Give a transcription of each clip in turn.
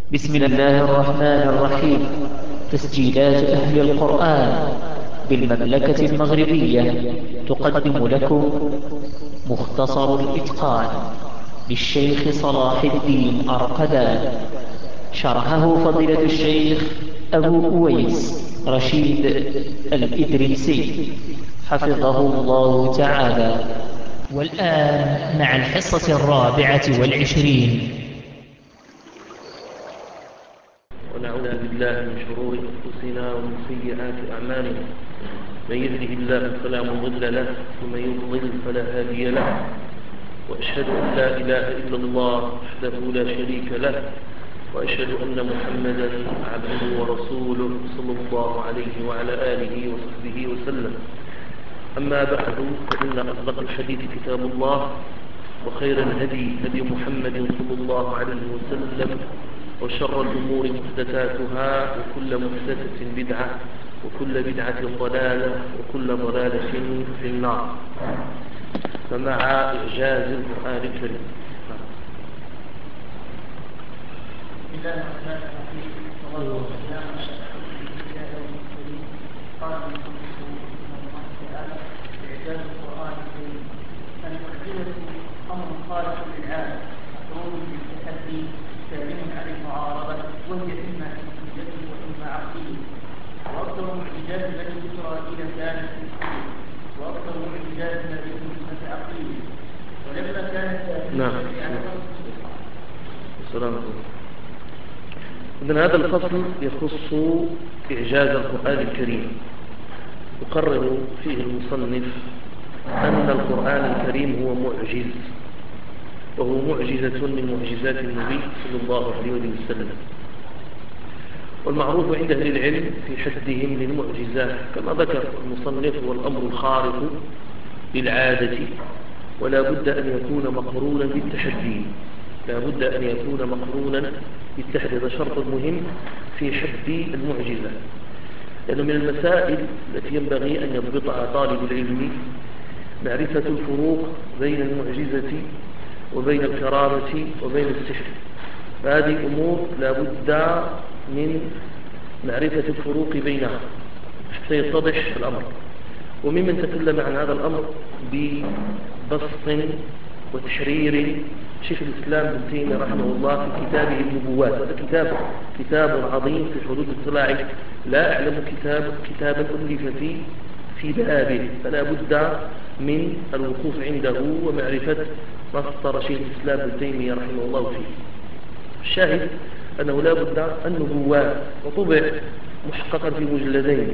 بسم الله الرحمن الرحيم. تسجيلات أهل القرآن بالمملكة المغربية تقدم لكم مختصر الإتقان للشيخ صلاح الدين أرقدان، شرحه فضيلة الشيخ أبو أويس رشيد الإدريسي حفظه الله تعالى. والآن مع الحصة 24. ونعوذ بالله من شرور أنفسنا ومن سيئات أعمالنا، من يهده الله فلا مضل له ومن يضلل فلا هادي له، وأشهد أن لا إله إلا الله وحده لا شريك له، وأشهد أن محمدا عبده ورسوله صلى الله عليه وعلى آله وصحبه وسلم. أما بعد، فإن أصدق الحديث كتاب الله، وخير الهدي هدي محمد صلى الله عليه وسلم، وشر الأمور محدثاتها، وكل محدثة بدعة، وكل بدعة ضلالة، وكل ضلالة في النار. فمع إعجاز القرآن الكريم. بسم الله الرحمن الرحيم. والصلاة والسلام على أشرف الأنبياء والمرسلين. قال المصنف رحمه الله تعالى: إعجاز القرآن الكريم. المعجزة أمر خارق للعادة، مقرون بالتحدي، سالم عن المعارضة، وهي إما حسية وإما عقلية. وأكثر معجزات بني إسرائيل كانت حسية، وأكثر معجزات نبيهم عقلية. ولما كانت إذن هذا الفصل يخص إعجاز القرآن الكريم. يقرر فيه المصنف أن القرآن الكريم هو معجز، وهو معجزة من معجزات النبي صلى الله عليه وسلم. والمعروف عند أهل العلم في حدهم للمعجزات كما ذكر المصنف هو الأمر الخارق للعادة، ولا بد أن يكون مقرونا بالتحدي. لا بد أن يكون مقرونا بالتحدي، هذا شرط مهم في حد المعجزة، لأنه من المسائل التي ينبغي أن يضبطها طالب العلم معرفة الفروق بين المعجزة وبين الكرامة وبين السحر. فهذه أمور لا بد من معرفة الفروق بينها حتى يتضح الأمر. وممن تكلم عن هذا الأمر ببسط وتحرير شيخ الإسلام ابن تيمية رحمه الله في كتابه النبوات. هذا كتاب عظيم في حدود الاطلاع، لا أعلم كتابا ألف في بابه، فلا بد من الوقوف عنده ومعرفة ما فسر شيخ الإسلام ابن تيمية رحمه الله فيه. الشاهد أنه لا بد النبوات، وطبع محققا في مجلدين.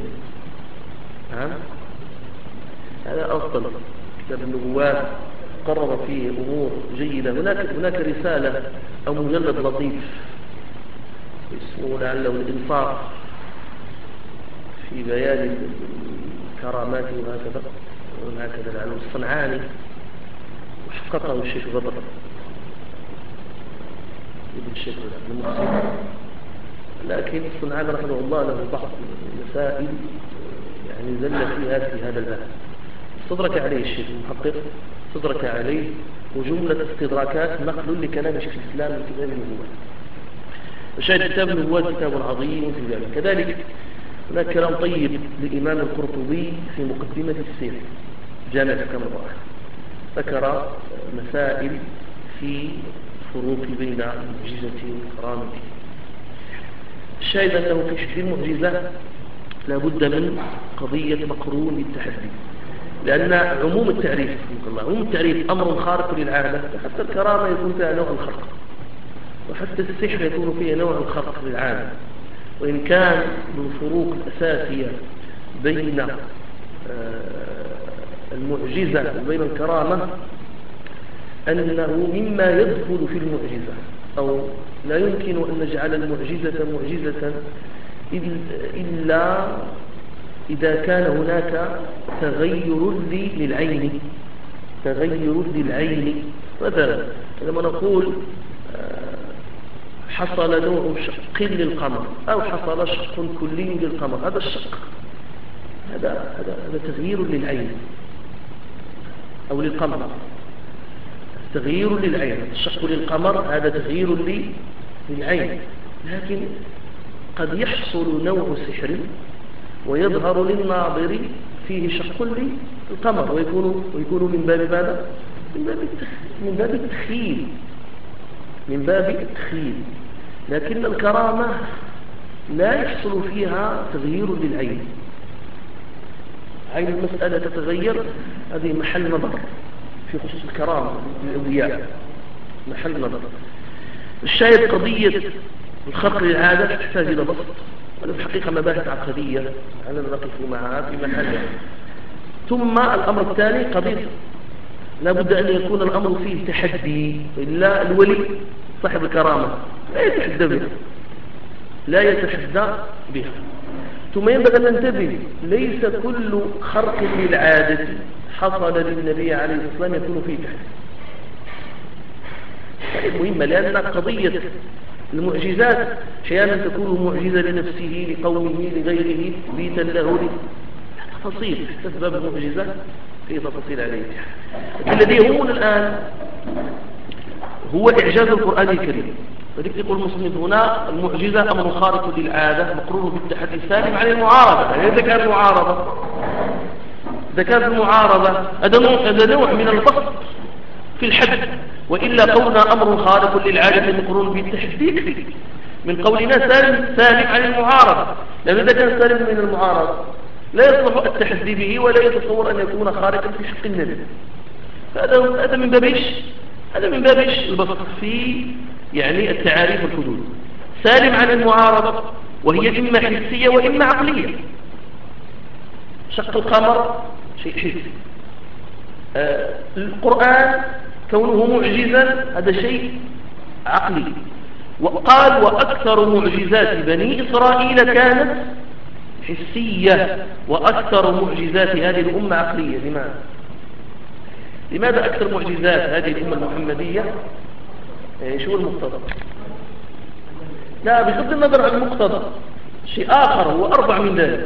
هذا أفضل كتاب النبوات، قرر فيه أمور جيدة. هناك رسالة أو مجلد لطيف اسمه لعله الإنصاف في بيان الكرامات وهكذا لعله الصنعاني، وحققه الشيخ بدر ابن الشيخ المحسن. لكن الصنعاني رحمه الله له بعض المسائل يعني زل فيها في هذا الباب، استدرك عليه الشيخ المحقق، استدرك عليه، وجملة استدراكات نقل لكلام شيخ الإسلام من كتاب النبوات. وشاهد كتاب النبوات كتاب عظيم في ذلك. كذلك هناك كلام طيب للإمام القرطبي في مقدمة السير جامع أحكام القرآن، ذكر مسائل في فروق بين المعجزة والكرامة. الشاهد أنه في حد المعجزة لا بد من قضية مقرون بالتحدي، لأن عموم التعريف أمر خارق للعادة. حتى الكرامة يكون فيها نوع الخرق، وحتى السحر يكون فيه نوع الخرق للعادة. وإن كان الفروق الأساسية بين المعجزة وبين الكرامة أنه مما يدخل في المعجزة، أو لا يمكن أن نجعل المعجزة معجزة إلا إذا كان هناك تغير للعين. مثلا لما نقول حصل نوع شق للقمر، أو حصل شق كلي للقمر، هذا الشق هذا تغيير للعين أو للقمر، تغيير للعين. الشق للقمر هذا تغيير للعين. لكن قد يحصل نوع سحر ويظهر للناظر فيه شق للقمر ويكون من باب ماذا؟ من باب التخيل، من باب التخيل. لكن الكرامة لا يحصل فيها تغيير للعين، عين المسألة تتغير، هذه محل نظر في خصوص الكرامة للأولياء، محل نظر. الشاهد قضية الخرق للعادة تحتاج إلى بسط، وهذا في الحقيقة مباحث عقدية أنا نقف معها في محلها. ثم الأمر الثاني قضية لابد أن يكون الأمر فيه تحدي، إلا الولي صاحب الكرامة لا يتحدى بها، لا يتحدى بها. ثم ينبغي أن ننتبه، ليس كل خرق للعادة حصل للنبي عليه الصلاة والسلام يكون فيه تحدي. هذه مهمة، لأن قضية المعجزات أحيانا تكون معجزة لنفسه لقومه لغيره بيتا له تفاصيل، أسباب المعجزة في تفاصيل عليه. الذي يهمنا الآن هو إعجاز القرآن الكريم. فذلك يقول المصنف هنا المعجزة أمر خارق للعادة مقرور بالتحدي السالم عن المعارضة. يعني إذا كان المعارضة هذا نوع من البسط في الحد، وإلا قولنا أمر خارق للعادة مقرور بالتحدي يكفي من قولنا سالم عن المعارضة، لأن إذا كان سالم من المعارضة لا يصلح التحدي به ولا يتصور أن يكون خارقا في حق النبي. هذا من باب البسط في يعني التعاريف والحدود. سالم عن المعارضة وهي إما حسية وإما عقلية. شق القمر شيء حسي، القرآن كونه معجزا هذا شيء عقلي. وقال وأكثر معجزات بني إسرائيل كانت حسية وأكثر معجزات هذه الأمة عقلية. لماذا أكثر معجزات هذه الأمة المحمدية؟ شو المقتضى؟ لا، بغض النظر عن المقتضى شيء آخر هو أربع من ذلك.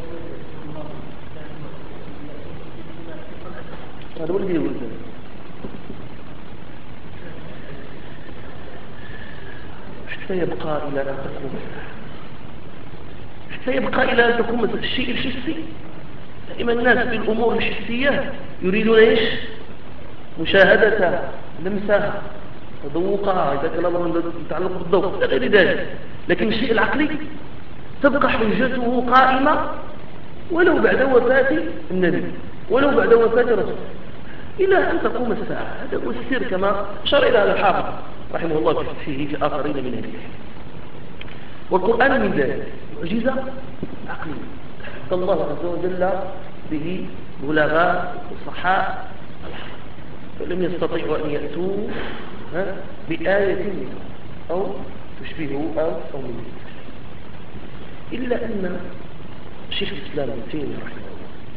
هذا هو اللي يقول ذلك. حتى يبقى إلى أن تكون مثل الشيء الحسي. دائما الناس في الأمور الحسية يريدون إيش؟ مشاهدتها، لمسها، تذوقها، إذا كان الأمر يتعلق بالذوق إلى غير ذلك. لكن الشيء العقلي تبقى حجته قائمة ولو بعد وفاة النبي، ولو بعد وفاة رسول، إلى أن تقوم الساعة. هذا هو السر كما أشار إلى الحافظ رحمه الله في آخرين من هذه. والقرآن من ذلك معجزة عقلية حتى الله عز وجل به بلغاء وصحاء الحق، فلم يستطيعوا أن يأتوا بآية منه أو تشبهه أو منه، إلا أن شيخ الإسلام ابن تيمية رحمه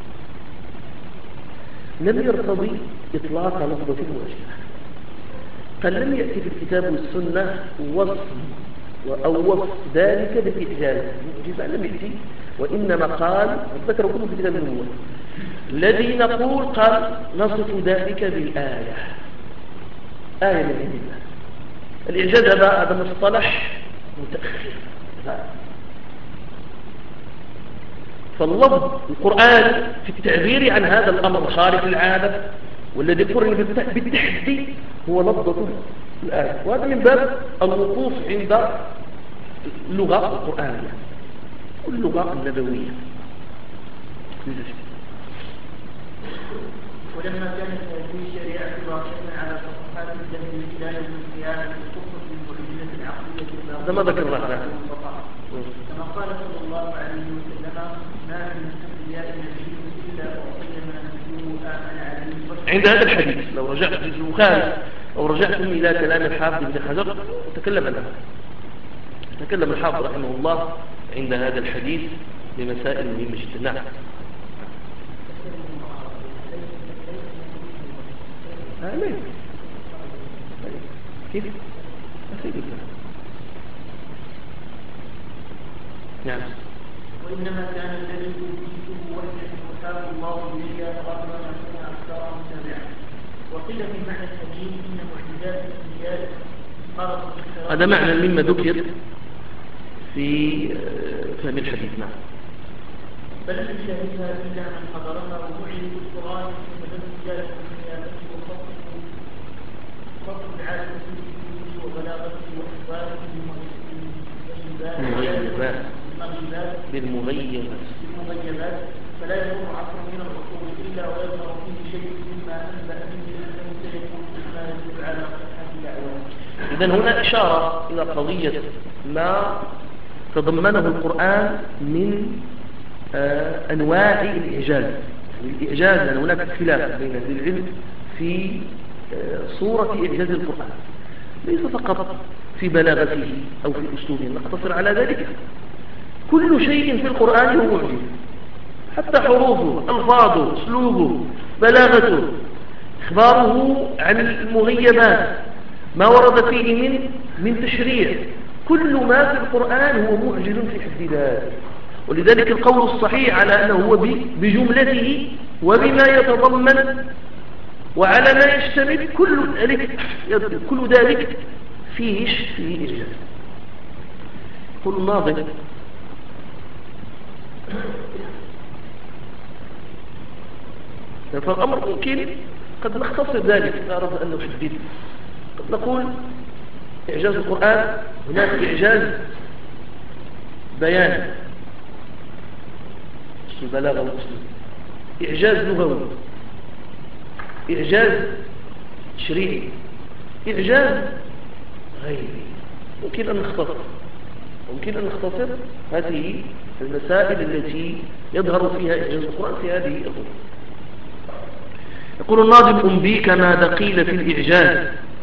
الله لم يرتضي إطلاق لفظة المعجزة. قال لم يأتي في الكتاب والسنة وصف ذلك بالإعجاز. المعجزة لم يأتي، وإنما قال ذكر كله في كتاب النبوة الذي نقول قال نصف ذلك بالآية، آية من عند الله. الإعجاز هذا مصطلح متأخر. فاللفظ القرآن في التعبير عن هذا الأمر الخارق العادة والذي قرن بالتحدي هو لفظة الآية، وهذا من باب الوقوف عند اللغة القرآنية واللغة النبوية. ولما كانت هذه الشريعة واقعة على صفحات الدم إلى يوم القيامة خصوصا بالمعجزة العقلية هذا ما ذكرناه كما قال صلى الله عليه وسلم ما من الأنبياء نبي إلا أعطي ما نبيه آمن عليه. عند هذا الحديث لو رجعت في البخاري أو رجعتم إلى كلام الحافظ بن حجر تكلم عنه، تكلم الحافظ رحمه الله عند هذا الحديث بمسائل مهمة جدا. نعم. ليه؟ كيف؟ نعم. وإنما كان الذي أوتيته وحيا يوحاه الله إلي قبل أن أكون أكثر متابعا. وقيل في معنى الحديث إن معجزات الأنبياء هذا معنى مما ذكر في فهم الحديث. نعم. فلم يشاهدها إلا من حضرها ووعي بالقرآن فلم يجاهد بنيابته وفصل بعادته وبلاغته وإخباره بالمغيبات فلا يكون عصر من الرسول إلا ويظهر فيه شيء مما أنبأ به أنه سيكون مما يدل على صحة دعوته. إذن هنا إشارة إلى قضية ما تضمنه القرآن من أنواع الإعجاز. يعني الإعجاز لأن هناك اختلاف بين أهل العلم في صورة إعجاز القرآن، ليس فقط في بلاغته أو في أسلوبه، نقتصر على ذلك. كل شيء في القرآن هو معجز، حتى حروفه، ألفاظه، أسلوبه، بلاغته، إخباره عن المغيبات، ما ورد فيه من تشريع، كل ما في القرآن هو معجز في حد ذاته. ولذلك القول الصحيح على أنه هو بجملته وبما يتضمن وعلى ما يشتمل كل ذلك فيه إعجاز. يقول الناظم: فالأمر ممكن قد نختصر ذلك إذا أردنا أن نحدد. قد نقول إعجاز القرآن هناك إعجاز بيان، البلاغة والأسلوب، إعجاز لغوي، إعجاز تشريعي، إعجاز غيري. ممكن أن نختصر هذه المسائل التي يظهر فيها إعجاز القرآن في هذه الأمور. يقول الناظم: أنبيك ما دقيل في الإعجاز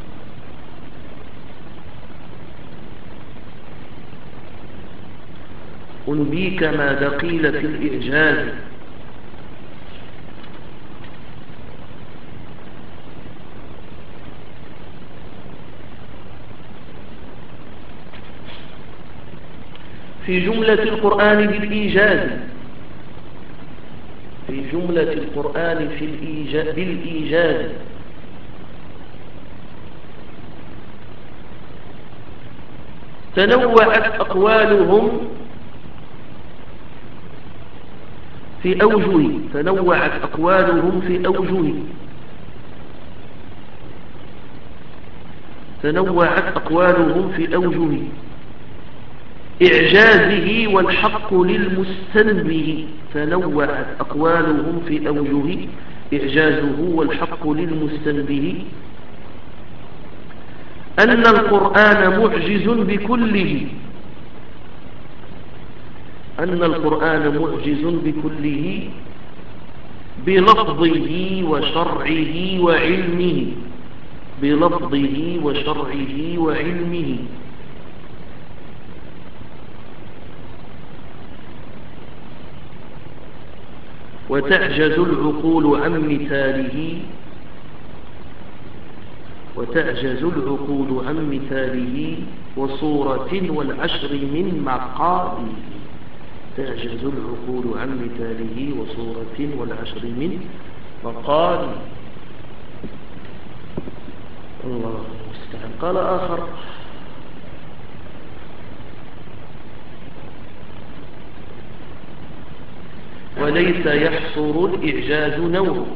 أنبيك ما دقيل في الإعجاز في جملة القرآن بالإيجاز بالإيجاز تنوعت أقوالهم في أوجه إعجازه والحق للمستنبه. تنوعت أقوالهم في أوجه إعجازه والحق للمستنبه أن القرآن معجز بكله بلفظه وشرعه وعلمه وتعجز العقول عن مثاله وصورة والعشر من مقاله. تعجز العقول عن مثاله وصورة والعشر من مقاله. الله المستعان. قال آخر: وليس يحصر الإعجاز نوعه.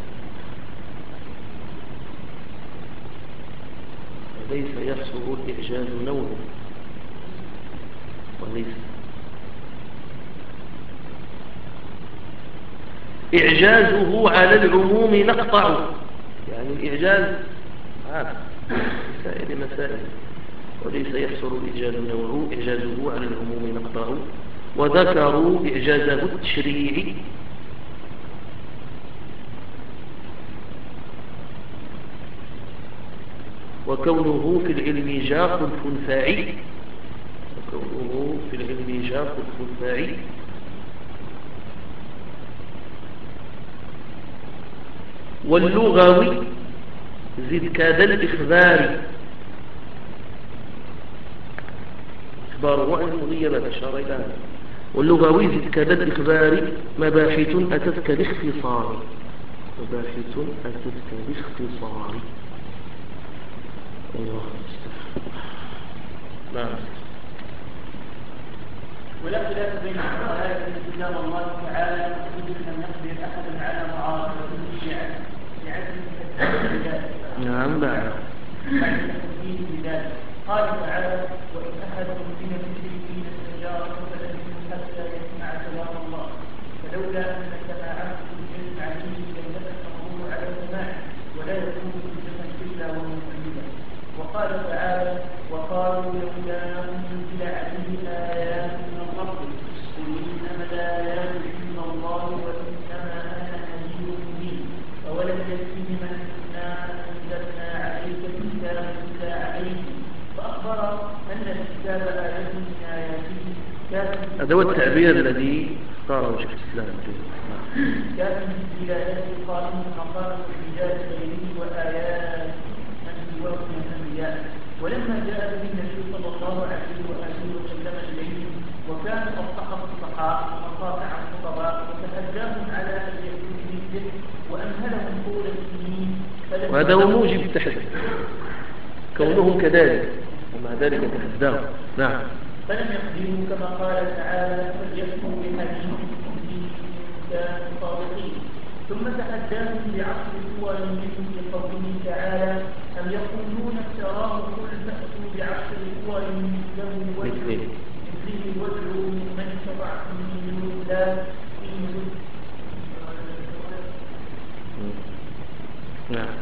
إعجازه على العموم نقطع، يعني الإعجاز عام سائر مسائل. وليس يحصر الإعجاز نوعه إعجازه على العموم نقطع. وذكروا إعجازه التشريعي وكونه في العلم جاق الخنفاعي واللغوي زد كاد الإخبار. إخباره عن المغيبات أشار إلى. واللغوي زد كاد الإخبار مباحث أتتك باختصار. الله المستعان. نعم. ولا خلاف بين الفقهاء ان كتاب الله تعالى يقول لم يقدر احد على معارضته لعدم تحديد ذلك. نعم بعد تحديد بذلك قال تعالى وان احد من المشركين استجارك فلم حتى يسمع كلام الله فلولا ان سماعه حجه عليه لم يكن مقبول على سماعه ولا يكون حجه الا وهو مؤمنا. وقال تعالى وقالوا لولا انزل عليه ايات من ربه قل انما الايات عند الله وانما انا نذير مبين فولم يكفهم انا انزلنا عليك الكتاب الا عليه فاخبر ان الكتاب ايه من اياته هذا هو التعبير الذي اختاره شيخ الاسلام كان من ولايات قائم مقام الرجال غيره وايات من سواه من الانبياء. ولما جاء به النبي صلى الله عليه واله وسلم اليهم وكان اصحاب الصحابه وقاطع الخطباء وتحداهم على ان يكونوا مثله وامهلهم طول السنين وهذا هو موجب التحدي كونهم كذلك ومع ذلك تحداهم. نعم فلم يقدروا كما قال تعالى فليأتوا بحديث إن كانوا صادقين. ثم تحداهم بعشر سور منه في قوله تعالى أم يقولون افتراه قل فأتوا بعشر سور مثله وادعوا من استطعتم من دون الله نعم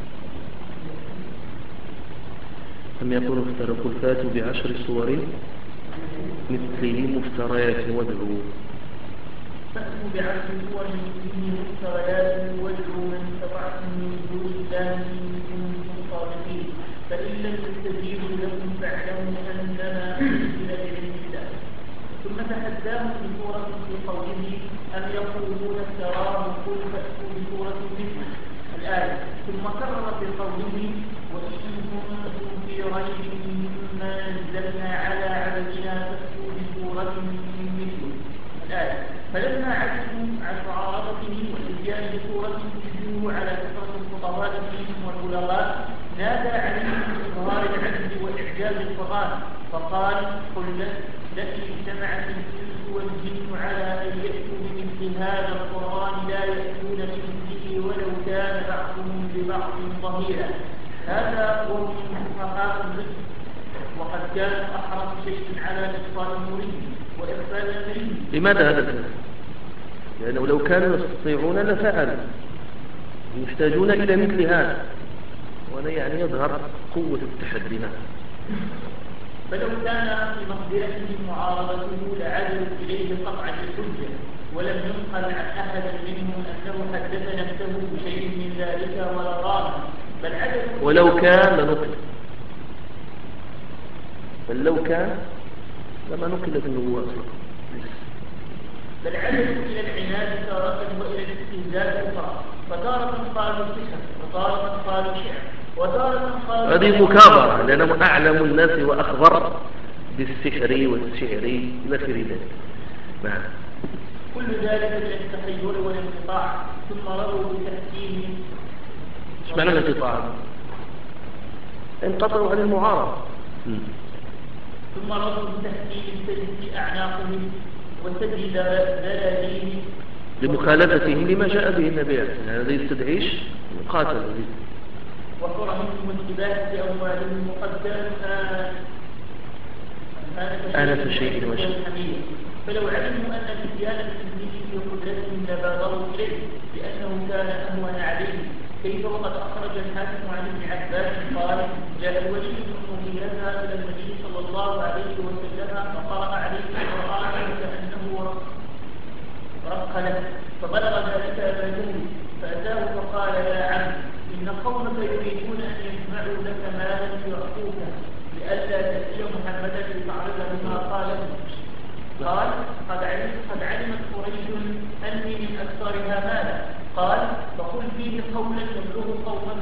أم يقولون افتروا قل فأتوا بعشر سور مثله مفتريات وادعوا فأتوا بعشر سور مثله مفتريات وادعوا من استطعتم من دون الله إن كنتم صادقين فإن لم يستجيبوا لكم فاعلموا أنما أنزل بعلم الله. ثم تحداهم بسورة في قوله أم يقولون افتراه قل فأتوا بسورة مثله الآية. ثم كرر في قوله وإن كنتم في ريب مما نزلنا على عبدنا فأتوا بسورة مثله الآية. فلما عجزوا عن معارضته والإتيان بسورة تشبهه على كثرة الخطباء فيهم والبلغاء نادى عليهم بإظهار العجز وإعجاز القرآن فقال قل لئن اجتمعت الإنس والجن على أن يأتوا بمثل هذا القرآن لا يأتون بمثله ولو كان بعضهم لبعض ظهيرا. هذا هو من فقهاء الرزق وقد كان أحرص شيء على إبطال نوره وإقبال أمره. لماذا هذا الكلام؟ لأنه لو كانوا يستطيعون لفعلوا يحتاجون إلى مثل هذا ولا يعني يظهر قوة التحدي. فلو كان في مقدرته معارضته لعدل إليه قطعا الحجة ولم ينقل عن أحد منهم أنه حدث نفسه بشيء من ذلك ولا راه بل عدل ولو كان لنقل بل لو كان لما نقلت النبوة بل عدل إلى العناد تارة وإلى الاستهزاء أخرى فتارة قالوا سحر وتارة قالوا شعر وتارة قالوا هذه مكابرة لأنهم أعلم الناس وأخبر بالسحر والشعر إلى غير ذلك. نعم كل ذلك من التخيل والانقطاع ثم رضوا بتحكيم. ايش معنى الانقطاع؟ انقطعوا عن المعارضة. ثم رضوا بتحكيم السجن في أعناقهم وسجل ذلالهم لمخالفتهم لما جاء به النبي هذا يستدعيش مقاتل وحرمهم وانتباه بأموالهم وقد آنف شيء وشيء. فلو علموا أن الاتيان بالتسليم في قدرتهم لبادروا إليه لأنه كان أهون عليهم. كيف وقد أخرج الحاكم عن ابن عباس قال جاء الوليد بن المغيرة إلى النبي صلى الله عليه وسلم فقرأ عليه القرآن كأنه رق له فبلغ ذلك أبا جهل فأتاه فقال يا عم إن قومك يريدون أن يجمعوا لك مالا يعطوك لئلا تأتي محمدا لتعرض بما قاله. قال قد علمت قريش أني من أكثرها مالا. قال فقل فيه قولا يبلغ قومك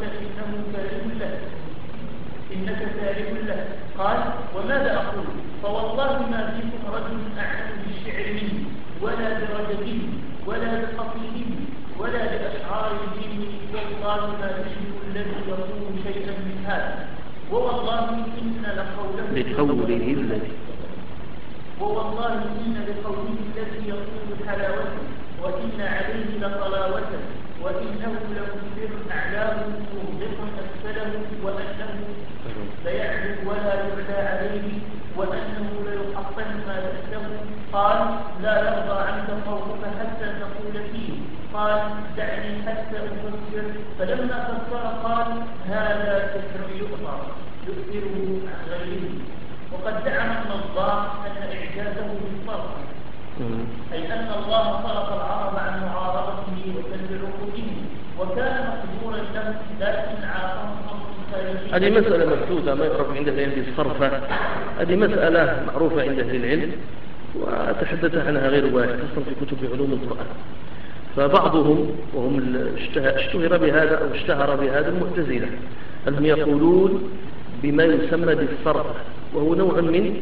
إنك كاره له. قال وماذا أقول فوالله ما فيكم رجل أعلم بالشعر مني ولا برجله ولا بقصيده ولا بأشعار الدين والله ما يشبه الذي يقول شيئا من هذا ووالله إن لقوله الذي ووالله إن لقوله الذي يقول حلاوته وإن عليه لطلاوته وإنه لمثير أعلاه مغدق أسفله وأنه ليعلو ولا يعلى عليه وأنه ليحطم ما تحته. قال لا يرضى عنك قومك حتى تقول فيه. قال دعني حتى أفسر. فلما فسر قال هذا سحر يؤثره عن غيره. وقد زعم النظام أن إعجازه بالصرف أي أن الله صرف العرب عن معارضته وسلب عقولهم وكان مقدورا له لكن عاقهم أمر خارجي. هذه مسألة مبثوثة ما يعرف عند أهل العلم بالصرفة. هذه مسألة معروفة عند أهل العلم وتحدث عنها غير واحد خاصة في كتب علوم القرآن. فبعضهم وهم اشتهر بهذا أو اشتهر بهذا المعتزلة أنهم يقولون بما يسمى بالصرف وهو نوع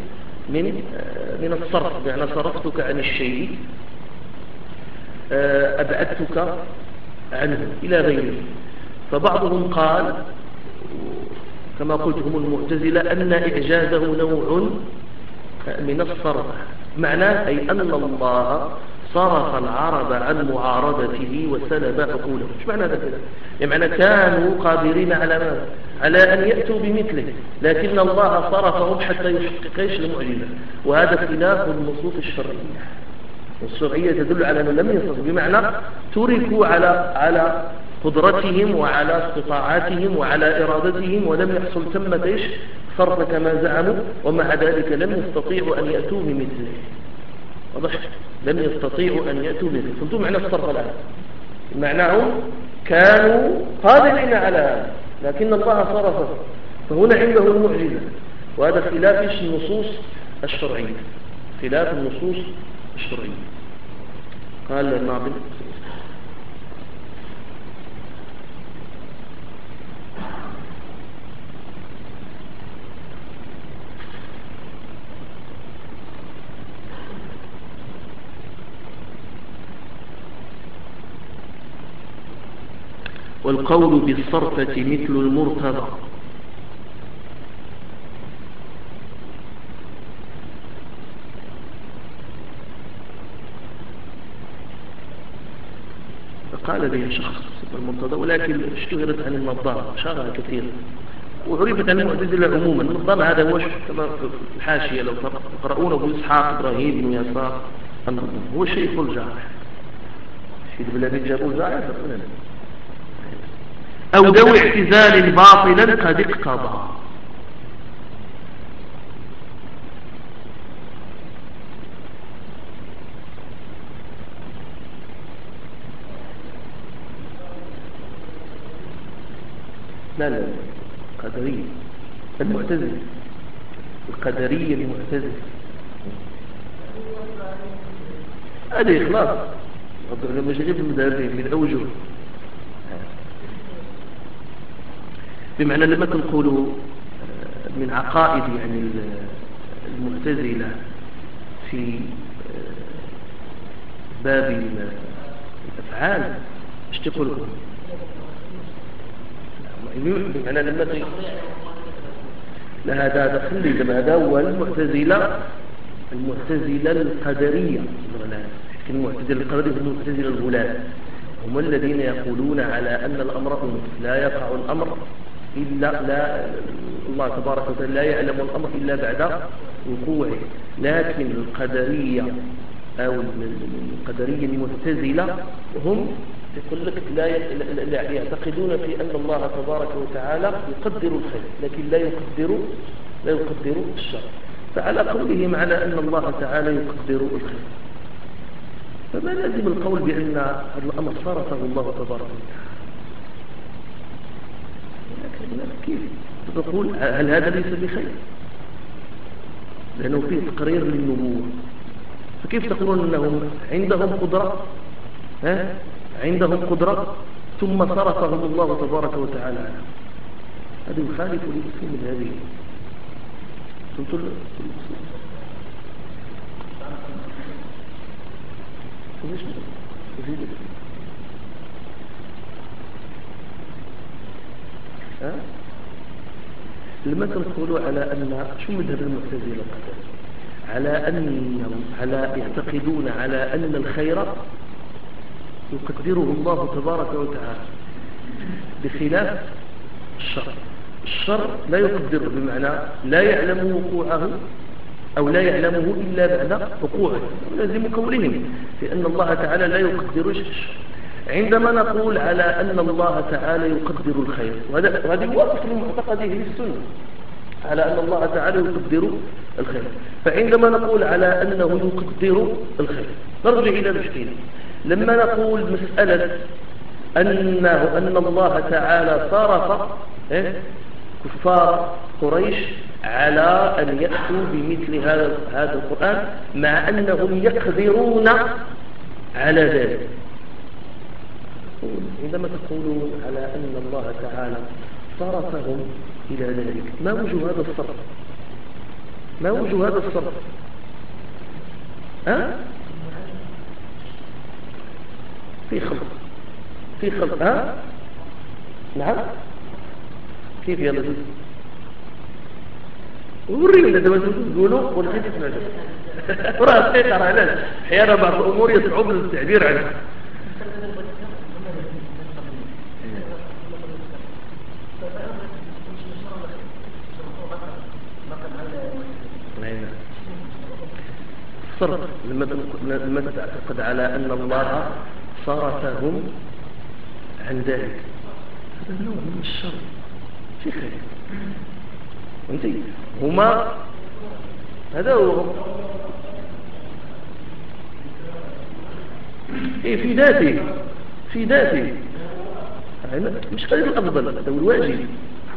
من الصرف يعني صرفتك عن الشيء أبعدتك عنه إلى غيره. فبعضهم قال كما قلت هم المعتزلة أن إعجازه نوع من الصرف معناه أي أن الله صرف العرب عن معارضته وسلب عقولهم. ايش معنى ذلك؟ يعني كانوا قادرين على أن يأتوا بمثله لكن الله صرفهم حتى يحقق المعجزة. وهذا خلاف النصوص الشرعية. والشرعية تدل على أنه لم يصرف بمعنى تركوا على قدرتهم وعلى استطاعاتهم وعلى إرادتهم ولم يحصل ثمة صرف كما زعموا ومع ذلك لم يستطيعوا أن يأتوا بمثله. واضح؟ لم يستطيعوا أن يأتوا به. فهمتم معنى الصرف الآن؟ معناه كانوا قادرين على هذا لكن الله صرفه فهنا عنده المعجزة. وهذا خلاف النصوص الشرعية خلاف النصوص الشرعية. قال الناظم والقول بالصرفة مثل المرتضى فقال به شخص المرتضى ولكن اشتهرت عن النظام شهرها كثيرا وعرفت عن المعتزلة عموما. النظام هذا هو كما في الحاشية لو تقرؤون أبو إسحاق إبراهيم بن يسار هو شيخ الجارح في البلاد جابوا الجارح أو ذو اعتزال باطلا قد اقتضى. لا قدرية المعتزل القدرية المعتزل هذه إخلاص لما شغلت من أوجه بمعنى لما تنقلوا من عقائد يعني المعتزلة في باب الأفعال ايش تقول لكم؟ بمعنى لما لا هذا خلي لما هذا هو المعتزلة القدرية. المعتزلة القدرية هم المعتزلة الغلاة هم الذين يقولون على أن الأمر لا يقع الأمر إلا لا الله تبارك وتعالى لا يعلم الأمر إلا بعد وقوعه. لكن القدرية أو القدرية المعتزلة هم يقول لك لا يعتقدون في أن الله تبارك وتعالى يقدر الخير لكن لا يقدر الشر. فعلى قولهم على أن الله تعالى يقدر الخير فما لازم القول بأن هذا الأمر صرفه الله تبارك وتعالى. لكن كيف تقول هل هذا ليس بخير لأنه فيه تقرير للنبوة. فكيف تقولون أنهم عندهم قدرة ثم صرفهم الله تبارك وتعالى عنه؟ هذا يخالف الأصول هذه. لما تقولوا على أن شو مذهب المعتزلة القدرية يعتقدون على أن الخير يقدره الله تبارك وتعالى بخلاف الشر لا يقدره، بمعنى لا يعلم وقوعه أو لا يعلمه إلا بعد وقوعه، لازم قولهم لأن الله تعالى لا يقدر الشر. عندما نقول على أن الله تعالى يقدر الخير، وهذا يوافق لمعتقده للسنة على أن الله تعالى يقدر الخير، فعندما نقول على أنه يقدر الخير نرجع إلى الاشكال. لما نقول مسألة أن الله تعالى صرف كفار قريش على أن يأتوا بمثل هذا القرآن مع أنهم يقدرون على ذلك. عندما تقولون على أن الله تعالى صرفهم إلى ذلك، ما وجه هذا الصرف؟ ما وجه هذا الصرف؟ في خلق نعم. كيف يا لطيف؟ ورينا دابا تقولوا ولكن تسمعوا راه دقيقه، راه علاش احيانا بعض الامور يصعب التعبير عنها. الصرف لما تعتقد على أن الله صرفهم عن ذلك، هذا نوع من الشر في خير. فهمتي؟ هما هذا هو في ذاته مش غير الأفضل، هذا هو الواجب.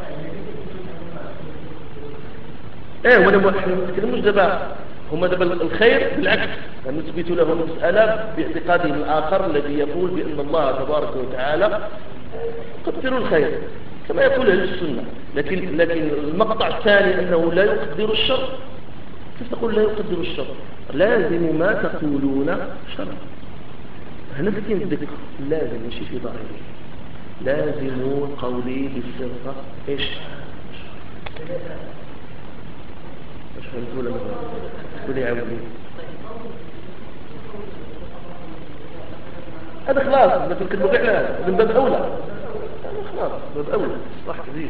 وانا ما نتكلموش دابا، هما دابا الخير بالعكس نثبت لهم المسألة باعتقادهم الآخر الذي يقول بأن الله تبارك وتعالى يقدر الخير كما يقول أهل السنة. لكن المقطع الثاني أنه لا يقدر الشر، كيف تقول لا يقدر الشر؟ لازم ما تقولون شر. هنا في الذكر لازم ماشي في ظاهره، لازم قولي بالصدق ايش فهمتوا ولا ما يعاودني؟ هذا خلاص مثل كتبوا فعلا من باب اولى، هذا خلاص باب اولى صح كذي.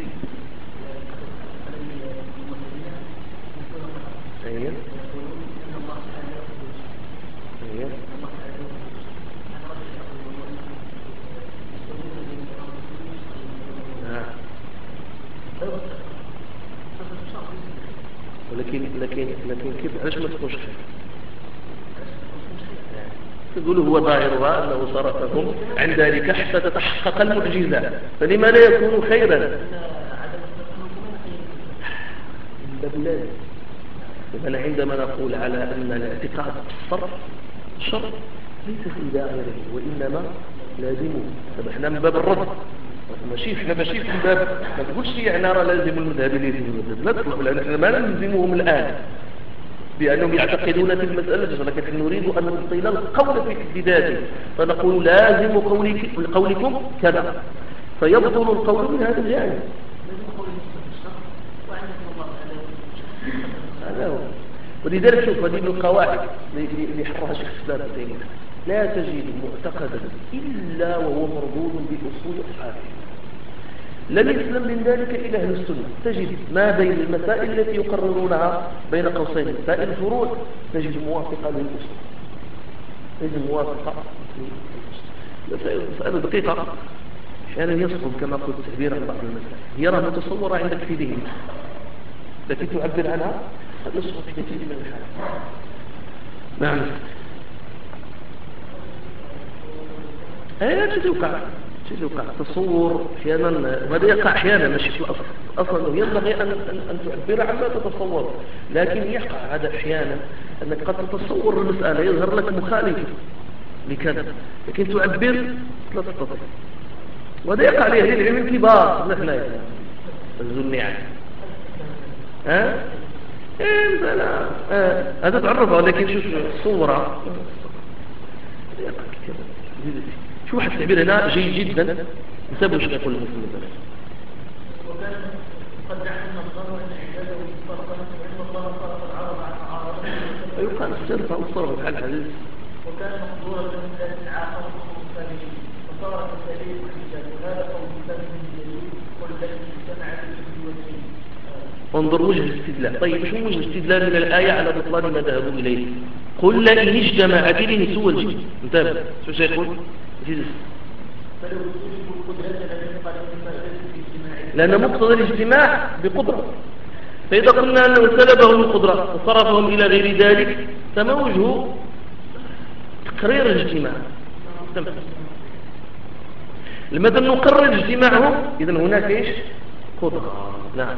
ايوه لكن كيف علاش ما تكونش خير؟ تقولوا هو ظاهرها أنه صرفهم عن ذلك حتى تتحقق المعجزة، فلما لا يكون خيرا؟ لازم. إذن عندما نقول على أن الاعتقاد الصرف الشر ليس في ظاهره وإنما لازمه، احنا من باب الرد ماشي في باب ما تقولش يعني راه لازم المذهب اللي لا تطلب، لأن ما نلزمهم الآن بأنهم يعتقدون في المسألة، ولكن نريد أن نبطل القول في ذاته، فنقول لازم قولكم كذا، فيبطل القول من هذا الجانب. هذا هو. ولذلك شوف هذه من القواعد اللي حرها شيخ الإسلام ابن تيمية، لا تجد معتقدا إلا وهو مربوط بأصول أصحابه. لم يسلم من ذلك إلى أهل السنة، تجد ما بين المسائل التي يقررونها بين قوسين مسائل الفروع تجد موافقة للأصول، تجد موافقة للأصول. مسألة دقيقة أحيانا يصعب كما قلت التعبير عن بعض المسائل، هي راه متصورة عندك في ذهنك لكن تعبر عنها قد يصعب في كثير من الحالات. نعم تتوقع تصور احيانا، وهذا يقع احيانا ماشي في الاصل، اصلا ينبغي ان تعبر عما تتصور، لكن يقع هذا احيانا انك قد تتصور المساله يظهر لك مخالف لكذا لكن تعبر لا تستطيع، وهذا يقع عليه اهل العلم الكبار نحن الزنيعه هذا تعرفها، لكن شوف صورة شو واحد التعبير هنا جيد جدا نسبه شو يقول المسلم مثلا. وكان قد دعنا الله ان عباده فرضا وان الله فرض العرب عن عرب ما نسترفع وصرف بحال الحديث. وكان مقدورا لكن عاقبته الثانيين فصارت التأليف حجة وهذا قول ثاني جديد قل الذي اجتمع به وجهين. انظر وجه الاستدلال. طيب شو وجه الاستدلال من الآية على بطلان ما ذهبوا إليه؟ قل لئن اجتمع به سوى الجن. انتبه شو سيقول؟ فلو سلبوا القدرة لنفقد من فائدة الاجتماع لأن مقتضى الاجتماع بقدرة، فإذا قلنا أنه سلبهم القدرة وصرفهم إلى غير ذلك فما وجه تقرير الاجتماع؟ لماذا نقرر اجتماعهم؟ إذن هناك إيش؟ قدرة. نعم.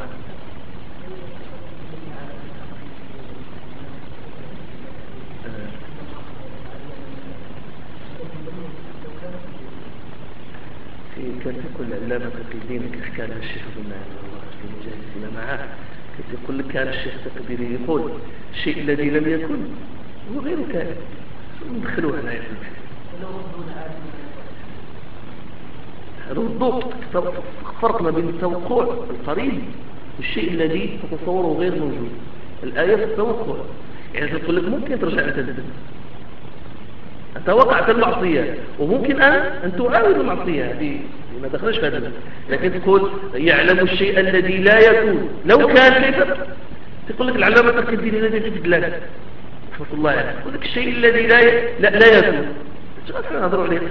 كان يقول العلامة تقليدين كان الشيخ بن الله في مجالسنا معه يقول لك كان الشيخ تقديري يقول الشيء الذي لم يكن هو غير كائن ندخلوه هنا يقول ردوا فرق ما بين التوقع القريب والشيء الذي تتصوره غير موجود. الآية في التوقع يعني تقول لك ممكن ترجع لتدبر أنت وقعت المعصية وممكن أن تعاود المعصية هذه ما دخلش في هذا، لكن تقول يعلم الشيء الذي لا يكون لو كان كيف تقول لك العلامة تقدير الذي في الدلالة رحمة الله عليه تقول لك الشيء الذي لا يكون نحن نهضروا عليه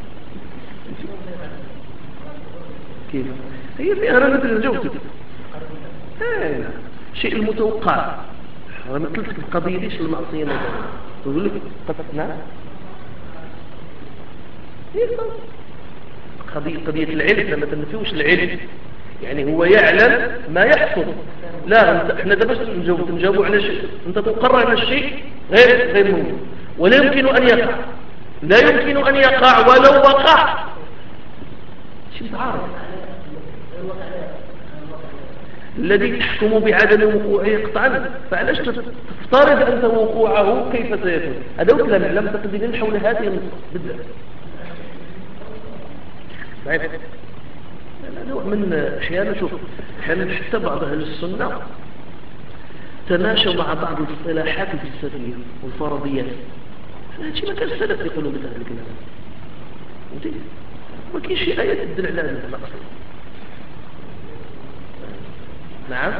كيف هي في أهرانة الجوتة الشيء المتوقع. أنا مثلت القضية ليش المعصية مثلا تقول لك قد نعم قضية العلم لما تنفيوش العلم يعني هو يعلم ما يحصل. لا احنا ده بس نجاوب على شيء انت تقرر على الشيء غير ممكن ولا يمكن ان يقع، لا يمكن ان يقع ولو وقع شيء تعارض. الذي تحكم بعدم وقوعه قطعا فعلاش تفترض انت وقوعه كيف سيكون؟ هذا هو كلام لم تقدمين حول هذه النقطة بالذات. نوع من أحيانا شوف أحيانا حتى بعض أهل السنة تماشوا مع بعض الاصطلاحات الفلسفية والفرضيات. هذا شيء ما كان السلف يقولوا مثل هذا الكلام. ما كاين شي آية تدل على هذا الأصل. نعم.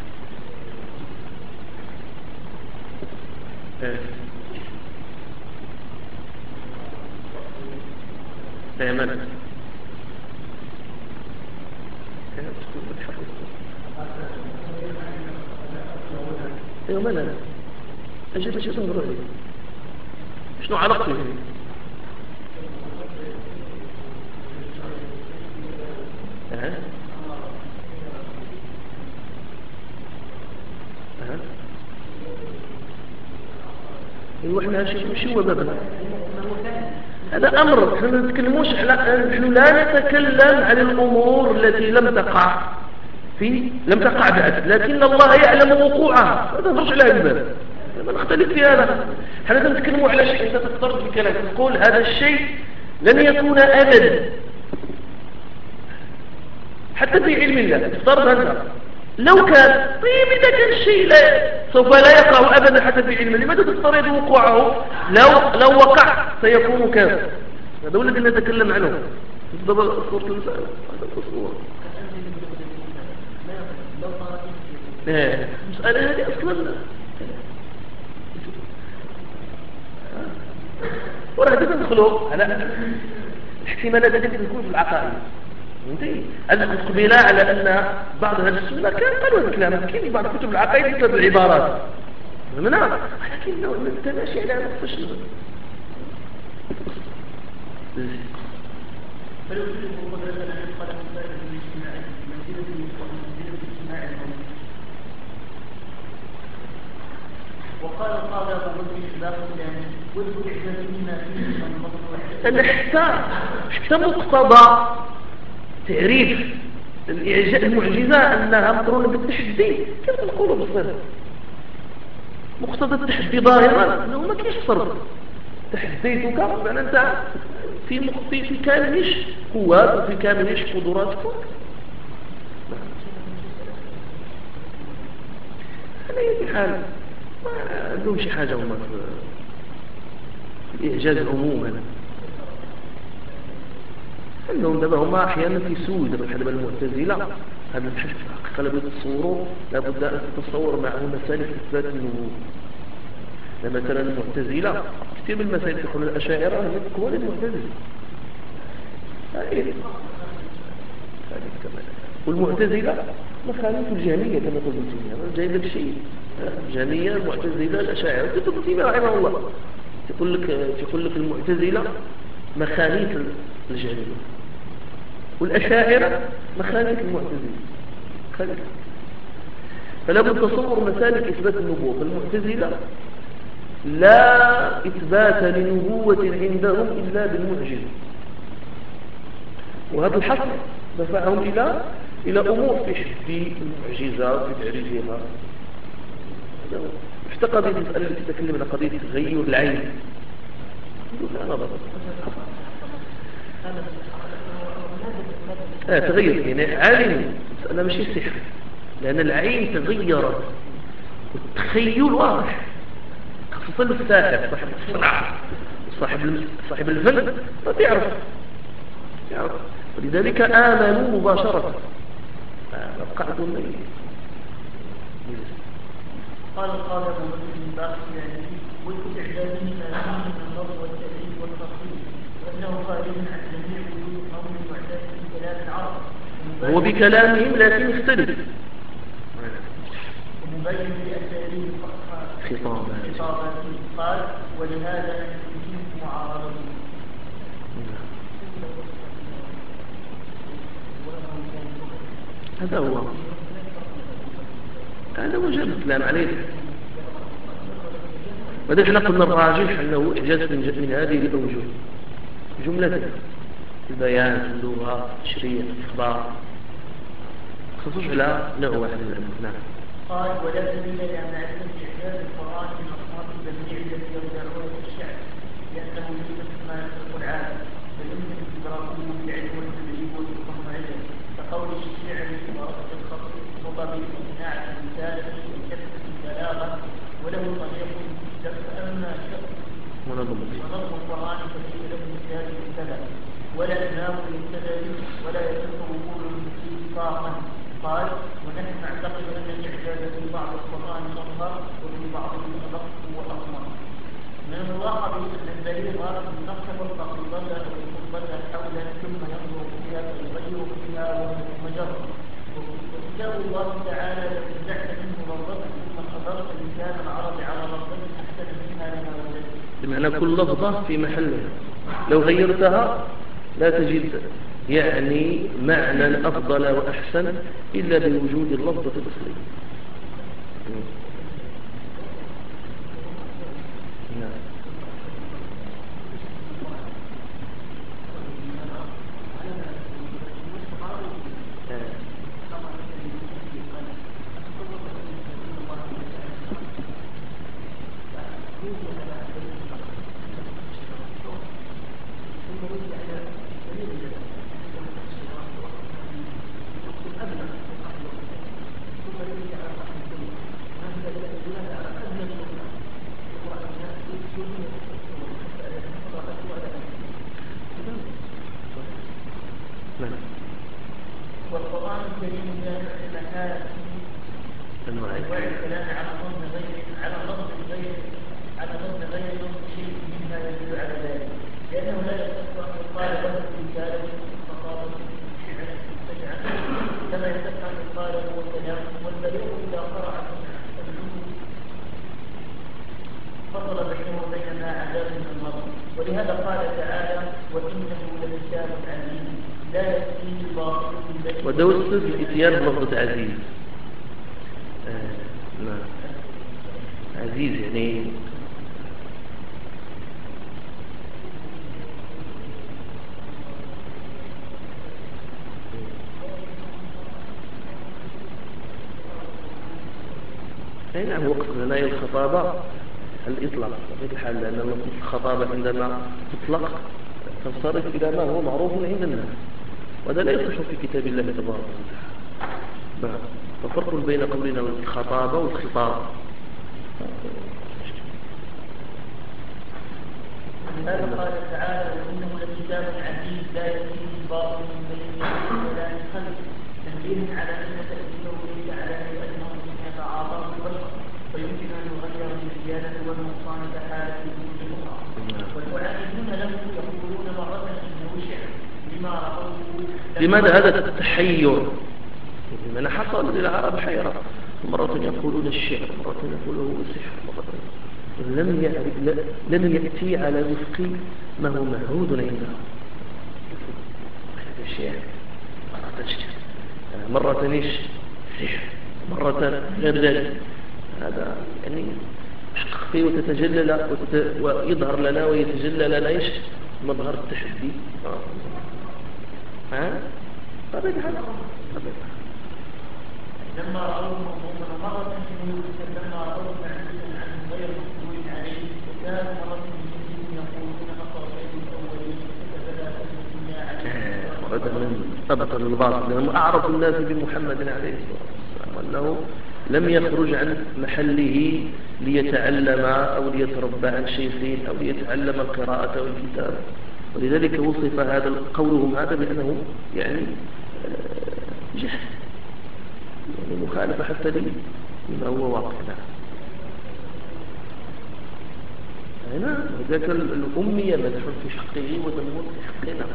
تمام. ايوه ما لا اجيب شيء تنظر عليه شنو علاقته ايوه احنا شو هو بابنا هذا امر احنا ما نتكلموش على نحن لا نتكلم عن الامور التي لم تقع بعد لكن الله يعلم وقوعها. هذا نرجع لها الباب ما نختلف في هذا. احنا نتكلموا على شيء انت تفترض بكلام تقول هذا الشيء لن يكون ابدا حتى في علم الله تفترض انت لو كان طيب اذا كان الشيء سوف لا يقع ابدا حتى في علم الله لماذا تفترض وقوعه لو وقع سيكون كذا؟ هذا هو الذي نتكلم عنه. بالضبط صورة المسألة هذا التصور. المسألة هذه أصلا وراح تدخلوا على الاحتمالات التي تكون في العقائد. القبيلة على أن بعض أهل السنة كان قالوا هذا الكلام كاين بعض كتب العقائد يكتب العبارات منها ولكن نوع من التماشي على نقطة شنو فلو تجد قدرة أن يدخل من فائدة الاجتماع منزلة الاجتماع الموجود. وقال القاضي أبو بكر إخلاق الثاني واذكر إعجاز مما فيه من النصر حتى مقتضى تعريف المعجزة أنها مقرونة بالتحدي كيف نقولوا بالصدق مقتضى التحدي ظاهرا أنه ما كاينش صرف تحديتك بأن أنت في كاملش قوات وفي كاملش قدراتك على أي حال ما عندهم شي حاجة هم في الإعجاز عموما. عندهم دابا هما أحيانا في سوء دابا بحال دابا المعتزلة هذا البحث في الحقيقة لابد تصوروا، لابد أن تتصور معه مسالك إثبات النبوة. مثلا المعتزلة كثير من المسائل تقول الأشاعرة هم كبار المعتزلة، والمعتزلة مخالف الجهمية كما قلت ابن تيمية، جاي لك شيء الجهمية المعتزلة الأشاعرة ابن تيمية رحمه الله يقول لك المعتزلة مخالف الجهمية والأشاعرة مخالف المعتزلة خالف. فلا بد تصور مسالك إثبات النبوة. فالمعتزلة لا إثبات لنبوة عندهم إلا بالمعجزة، وهذا الحصر دفعهم إلى أمور في شبه المعجزة في تعريفها. افتقد المسألة التي تتكلم عن قضية تغير العين، لا نظر تغير يعني عالم مسألة ماشي سحر، لأن العين تغيرت والتخيل واضح، خصوصا الساحر صاحب الصنعة صاحب الفن فبيعرف ولذلك آمنوا مباشرة. قعدوا قال القاضي أبو بكر بن باقر يعني والاستعداد من النظر والتأليف والتصوير، وأنه خارج عن جميع وجود قوم معتاد بكلام العرب هو بكلامهم لكن اختلف ومبين بأساليب خطاباته. قال ولهذا يمكن معارضته. هذا وجه الكلام عليه. وإذا احنا قلنا الراجح أنه إعجاز من هذه الأوجه جملة البيان، اللغة، التشريع، الإخبار، خصوص على نوع واحد من الأمور. قال ولا دليل على معرفة إعجاز القرآن من أصناف الجميع التي يرجعون في الشعر، لأنه ليس كما يخلق العالم بل يمكن إدراكه بالعلم والتدريب والمعجز كقول الشعر ورد الخط وطبيب صناعة الرسالة وكتب البلاغة وله طريق أما ونظم القرآن فليس له مثال يبتلى ولا إمام يبتلى به ولا يصح وقوله اتفاقا. قال ونحن نعتقد أن الإعجاز في بعض القرآن أظهر وفي بعضه أدق وأقمر. من الملاحظ أن البليغة نقص القصيدة أو الخطبة حولا ثم ينظر فيها فيغير فيها ومجرد. وكتاب الله تعالى لو نزعت منه لفظة ثم خبرت لسان العرب على لفظة أحسن منها لما وجدت. بمعنى كل لفظة في محلها، لو غيرتها لا تجد يعني معنى أفضل وأحسن إلا بوجود اللفظة الأصلية. والقرآن الكريم جامع المكان أنواع الكلام على نص غير نص شيء مما يدل على ذلك، لأنه لا يصح أن يقال له رسالة خطابة شعر مستجعا كما يصح أن يقال هو كلام. والبليغ إذا قرأ فصل بينه وبين ما عذاب من النظر. ولهذا قال تعالى وإنه لكتاب عزيز لا يأتيه باطل من بين ودوست الإتيان بلفظة عزيز. عزيز يعني نعم هو قصد هنا الخطابة الإطلاق بطبيعة الحال، لأن الخطابة عندما تطلق تنصرف إلى ما هو معروف عند الناس، وهذا لا يصح في كتاب الله تبارك وتعالى. ففرق بين قولنا الخطابة والخطاب. هذا قال تعالى وإنه لكتاب عزيز لا يأتيه الباطل من بين يديه ولا من خلفه تنبيه على أن تأثيره ليس على أنه يتعاطاه البشر فيمكن أن يغير من الزيادة والنقصان كحالة الوجود الأخرى والمعاندون له يقولون مرة إنه شعر لما رأوه. لماذا هذا التحير؟ لمن حصل للعرب حيرة، مرة يقولون الشعر، مرة يقولون السحر، مرة لم يأتي على وفق ما هو معهود عندهم. الشعر مرة شعر، مرة إيش سحر، مرة غير ذلك. هذا يعني حقق فيه وتتجلى ويظهر لنا ويتجلى لنا إيش مظهر التحدي. طبعا لما رأوه مضموما مرة منه لما رأوه معزوزا عنه غير مقبول عليه وكانوا مرة منهم يقولون أقرأ شيء الأولين فبدأ أن الدنيا عليه هذا من أبطل الباطل، لأنه أعرف الناس بمحمد عليه الصلاة والسلام وأنه لم يخرج عن محله ليتعلم أو ليتربى عن شيخين أو ليتعلم القراءة والكتاب، ولذلك وصف هذا قولهم هذا بأنه يعني جهل، يعني مخالفة حتى لما هو واقع. هنا ذاك الأمية مدح في حقه وذم في حقنا.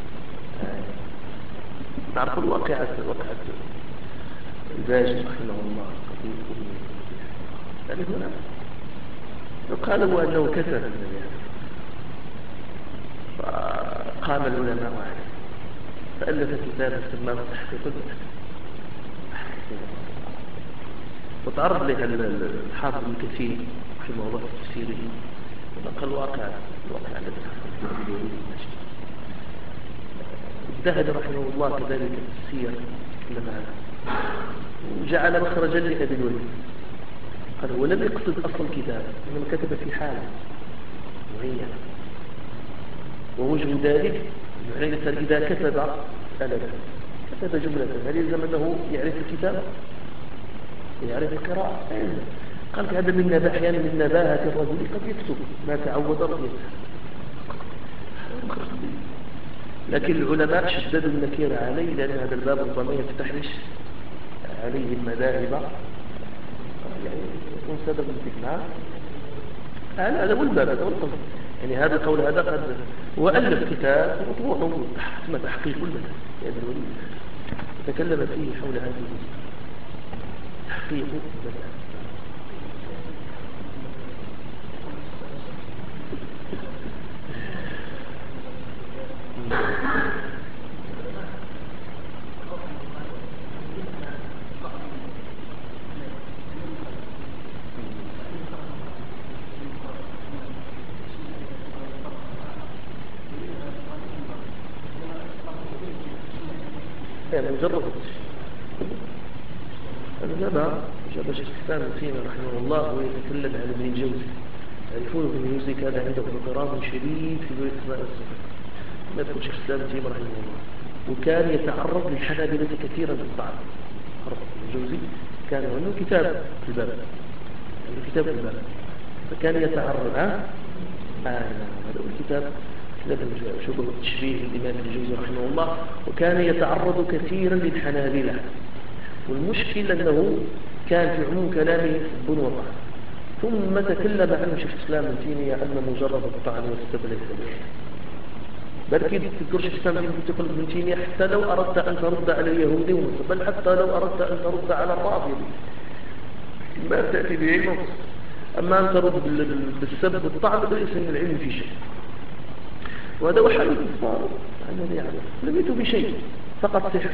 نعرف الواقعة الباجي رحمه الله قضية الأمية، يعني هنا قالوا أنه كتب النبي فقام العلماء عليه فألف كتابا سماه تحقيق المتن، وتعرض له الحافظ ابن كثير في موضوع تفسيره ونقل الواقع الذي حصل في الوليد المجد. الذهبي رحمه الله كذلك التفسير لما وجعل مخرجا لأبي الوليد، قال هو لم يقصد أصل الكتاب إنما كتب في حالة معينة، ووجه ذلك يعني إذا كتب ألفا كتب جملة هل يلزم أنه يعرف الكتاب يعرف القراءة؟ قال هذا من أحيانا من نباهة الرجل قد يكتب ما تعود رجل، لكن العلماء شددوا النكير عليه لأن هذا الباب ربما يفتح عليه المذاهب، يعني يكون سبب الفتنة. هذا هو الباب، هذا هو القصد. يعني هذا القول هذا قد وألف كتاب وطوعه اسمه تحقيق المذهب يا ابن الوليد، تكلم فيه حول هذه تحقيق المذهب. مجرد جاب شيخ الإسلام ابن تيمية رحمه الله ويتكلم عن ابن الجوزي، يعرفون ابن الجوزي كان عنده اضطراب شديد في الاسماء والصفات، يذكر شيخ الإسلام ابن تيمية رحمه الله، وكان يتعرض للحنابلة كثيرا بالطعن. ابن الجوزي كان عنده كتاب في الباب، فكان يتعرض هذا الكتاب شبه تشبيه الإمام الجوزي رحمه الله، وكان يتعرض كثيرا للحنابلة، والمشكلة أنه كان في عموم كلامه يسبون وطعن، ثم تكلم عنه شيخ الإسلام ابن تيمية أن مجرد الطعن والسب ليس بحيث، بل كيف تذكر شيخ الإسلام ابن تيمية حتى لو أردت أن ترد على اليهودي والنصارى، بل حتى لو أردت أن ترد على الرافضي ما تأتي به نص، أما أن ترد بالسب والطعن ليس من العلم في شيء. وهذا هو حال الكفار الذي يعلم لم يتوا بشيء، فقط سحر.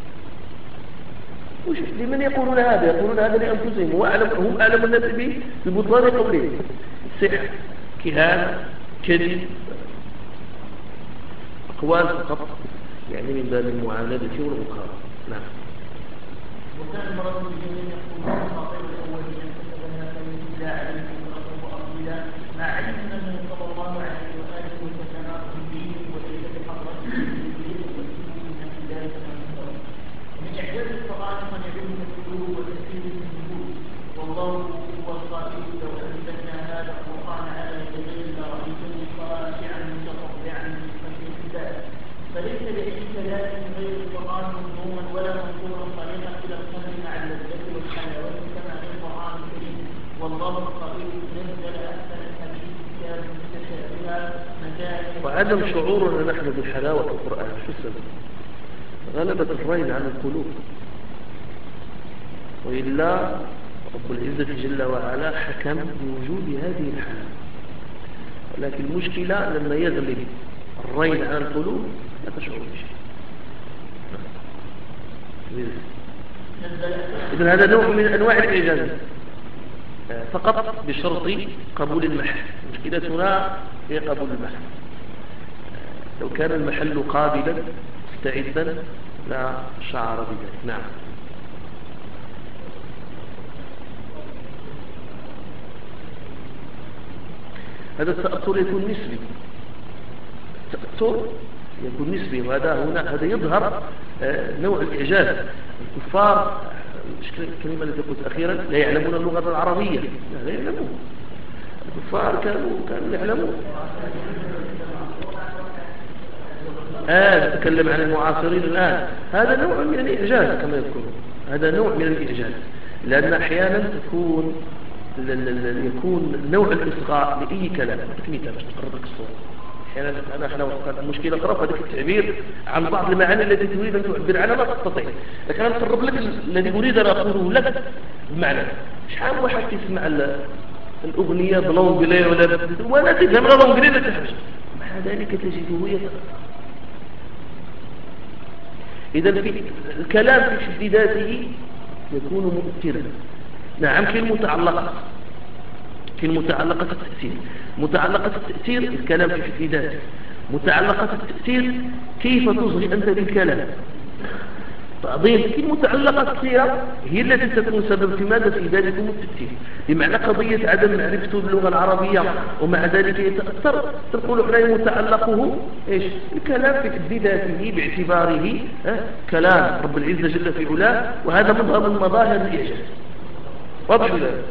لمن يقولون هذا؟ يقولون هذا لأنفسهم، هم أعلم الناس ببطلان قولهم. سحر، كهانة، كذب، أقوال فقط، يعني من باب المعاندة والمقارنة. نعم. وكان مرض الجنين يقولون خاطر الأولين كتبنا فيتلى عليكم وأرضنا مع علم أنه صلى الله عليه وآله وسلم به وليس بحضرته من ذلك من إعجاز القرآن من يعلم القلوب وتكفير النفوس، والله هو القائل رواه البخاري نزل أحسن الحديث كتاب متشابها مثاني. وعدم شعورنا نحن بحلاوة القرآن شو السبب؟ غلبة الرين عن القلوب، وإلا رب العزة جل وعلا حكم بوجود هذه الحالة، ولكن المشكلة لما يغلب الرين عن القلوب لا تشعر بشيء. إذن هذا نوع من أنواع الإعجاز فقط بشرط قبول المحل. مشكلتنا هي قبول المحل. لو كان المحل قابلا مستعدا لا شعر بذلك. نعم. هذا التأثر يكون نسبي. التأثر يكون نسبي، وهذا يظهر نوع الإعجاز. الكفار الكلمة التي قلت أخيرا لا يعلمون اللغة العربية، لا يعلمون. الكفار كانوا يعلمون. نتكلم عن المعاصرين الآن. هذا نوع من الإعجاز كما يذكرون، هذا نوع من الإعجاز، لأن أحيانا يكون نوع الإصغاء لأي كلام. مثال باش تقرب لك الصورة. أحيانا أنا المشكلة أخرى في هذا التعبير عن بعض المعاني التي تريد أن تعبر عنها ما تستطيع، لكن أنا أقرب لك الذي أريد أن أقوله لك بمعنى. شحال واحد يسمع الأغنية بلونجلي ولا تفهم لا لونجلي لا تفهم، مع ذلك تجده يتأثر. إذا الكلام في حد ذاته يكون مؤثرا. نعم. كاين متعلقة التأثير. متعلقة التأثير الكلام في حد ذاته. متعلقة التأثير كيف تصغي أنت بالكلام. بعضين كاين متعلقات كثيرة هي التي تكون سبب في ماذا؟ في ذلك التأثير. بمعنى قضية عدم معرفته باللغة العربية ومع ذلك يتأثر، تقول عليه متعلقه إيش؟ الكلام في حد ذاته باعتباره كلام رب العزة جل في علاه، وهذا مظهر من مظاهر الإعجاز. واضح ولا لا؟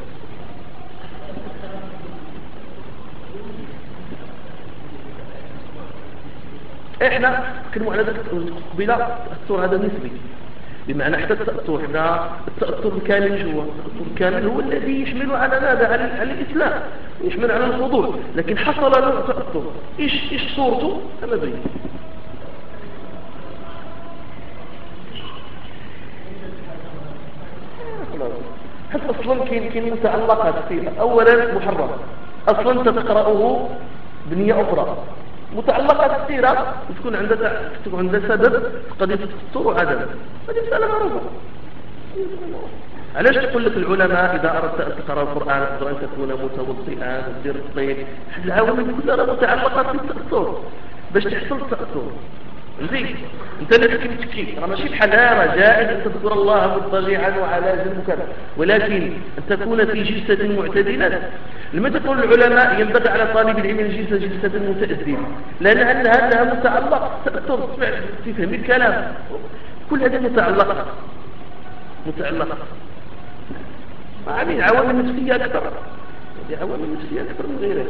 احنا نتكلموا على ذلك قبيله. التأثر هذا نسبي، بمعنى حتى التأثر الكامل جوا. التأثر الكامل هو الذي يشمل على ماذا؟ على الإسلام، يشمل على الخضوع. لكن حصل نوع تأثر إيش صورته؟ كما بين حتى أصلا كاين متعلقات فيه. أولا محرم أصلا تقرأه بنية أخرى. متعلقات كثيرة تكون عندها سبب قضية التأثر وعدم. هذه مسألة معروفة. علاش تقول لك العلماء إذا أردت أن تقرأ القرآن أفضل أن تكون متوضئا وتدير الطيب؟ العوامل كلها متعلقات بالتأثر باش تحصل التأثر. زين انت اللي تكي راه ماشي بحال راه جائز ان تذكر الله مضطجعا وعلى جنب كذا، ولكن ان تكون في جلسه معتدله. لما تقول العلماء ينبغي على طالب العلم الجلسه جلسه متأدبه، لان انها متعلق تأثر في فهم الكلام. كل هذه متعلقه هذه عوامل نفسيه اكثر. هذه عوامل نفسيه اكثر من غيرها.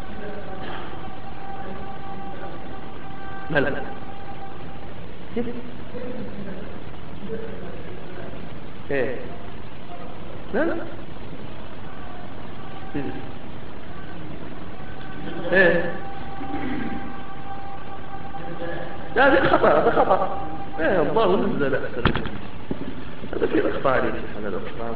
لا كيف؟ ايه لا ايه لا هذا خطأ. ايه الله نزل احسن. هذا في الاخطاء عليه هذا الاخطاء.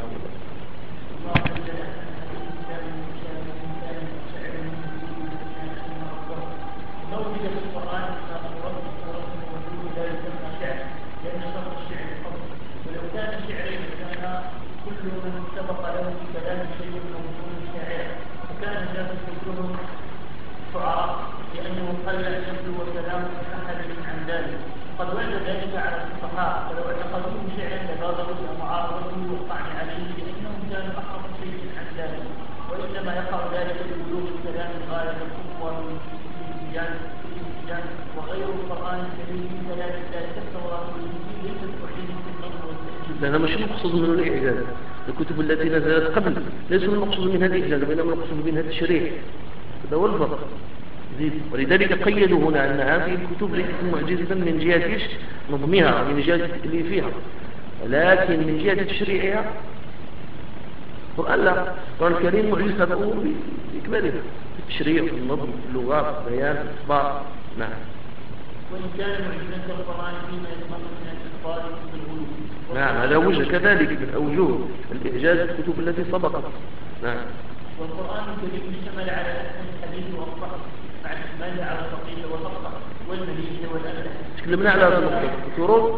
لأنه قل الشكل وكلام أحد عن ذلك. قد وجد ذلك على الفقهاء، فلو اعتقدوه شيئا لبادروا إلى معارضته والطعن عليه لأنهم كانوا أحرص شيء عن ذلك، وإنما يقع ذلك ببلوغ الكلام غاية القوة والانسجام وغير القرآن الكريم من كلام الله كالتوراة والإنجيل ليست تعين في النظر والتأكيد. لأن مش المقصود منه الإعجاز. الكتب التي نزلت قبل ليس المقصود منها الإعجاز، وإنما المقصود منها التشريع. هذا هو الفرق. ولذلك قيدوا هنا أن هذه الكتب ليست معجزة من جهة نظمها ومن جهة اللي فيها، ولكن من جهة تشريعها القرآن لا، القرآن الكريم معجز هذا الأمور بإكمالها، في التشريع، في النظم، في اللغة، في البيان، في الإخبار. نعم. وإن كان معجزة القرآن فيما يتضمن من الإخبار بالغلو. نعم، هذا وجه كذلك من أوجه الإعجاز الكتب التي سبقت. نعم. والقرآن الكريم اشتمل على أحسن الحديث والصحف مع اشتماله على الفقيه والفقه والمليء والأملة. تكلمنا على هذا النقطة دكتور.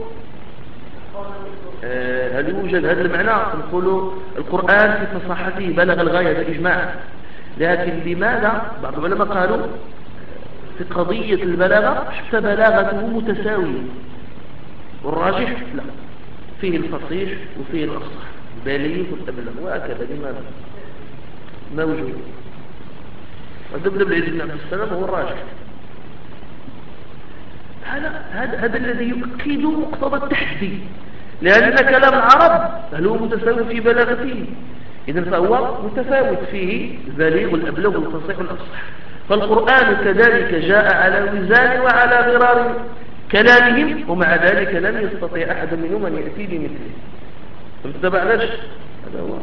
هل يوجد هذا المعنى؟ نقول القرآن في فصاحته بلغ الغاية إجماعا، لكن لماذا بعض العلماء قالوا في قضية البلاغة حتى بلاغته متساوية، والراجح لا، فيه الفصيح وفيه الأصح، البالغ والأبلغ، وهكذا. لماذا؟ ما وجهه؟ ودبل بالعز بن عبد السلام هو الراجح. هذا الذي يؤكد مقتضى التحدي، لأن كلام العرب هل هو متساوي في بلاغته؟ إذن فهو متفاوت فيه البليغ والأبلغ والفصيح والأفصح. فالقرآن كذلك جاء على وزان وعلى غرار كلامهم، ومع ذلك لم يستطيع أحد منهم أن يأتي بمثله. فمتبع ليش؟ هذا هو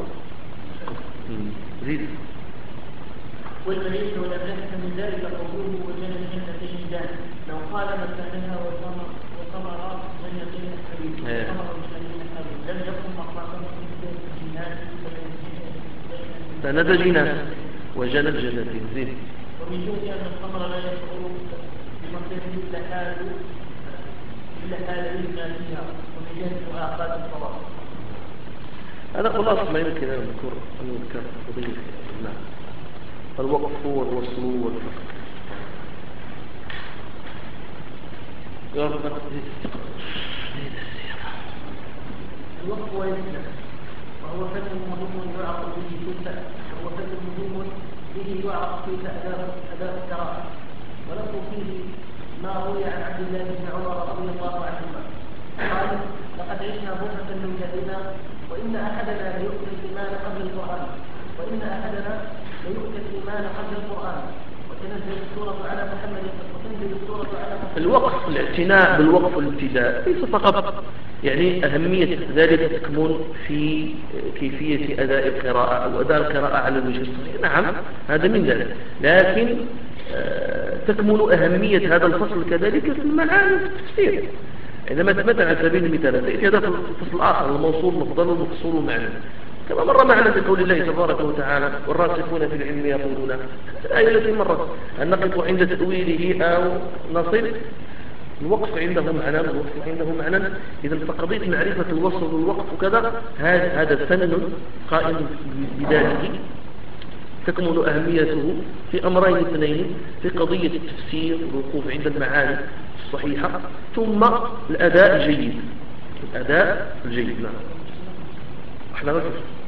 زيد. والمليء والأملة من ذلك قوله وجنى الجنتين دان، لو قال مكانها والقمر من يقين الحبيب والقمر من يقين الحبيب لم يكن مقاما من ذلك الجنات فنادى جنات وجنى الجنتين زيد. ومن جهة أن القمر لا يشعر بمصيره إلا حال إذنا فيها، ومن جهة مؤاخاة الصواب. هذا خلاص ما يمكن أن نذكر قضية الماء، الوقف والوصل والفصل. الوقف ويسلم، وهو فن مهم يعرف به في أداء القراءة، ولكن فيه ما روي عن عبد الله بن عمر رضي الله عنهما قال: لقد عشنا بوحة من جهلنا، وإن أحدنا ليؤتي الإيمان قبل القرآن، وتنزل السورة على محمد، الوقف، الاعتناء بالوقف والابتداء ليس فقط يعني أهمية ذلك تكمن في كيفية أداء القراءة أو أداء القراءة على الوجه الصحيح، نعم هذا من ذلك، لكن تكمن أهمية هذا الفصل كذلك في المعاني في التفسير. عندما مثلا على سبيل المثال سيأتي هذا في الفصل الآخر الموصول مفضل والمفصول معنى، كما مر معنا في قول الله تبارك وتعالى: والراسخون في العلم يقولون، الآية التي مرت أن نقف عند تأويله أو نصل. الوقف عنده معنى، الوقف عنده معنى. إذا فقضية معرفة الوصل والوقف وكذا هذا فن قائم بذاته، تكمن أهميته في أمرين اثنين: في قضية التفسير والوقوف عند المعاني الصحيحة، ثم الأداء الجيد. الأداء الجيد. نعم. احنا نشوف.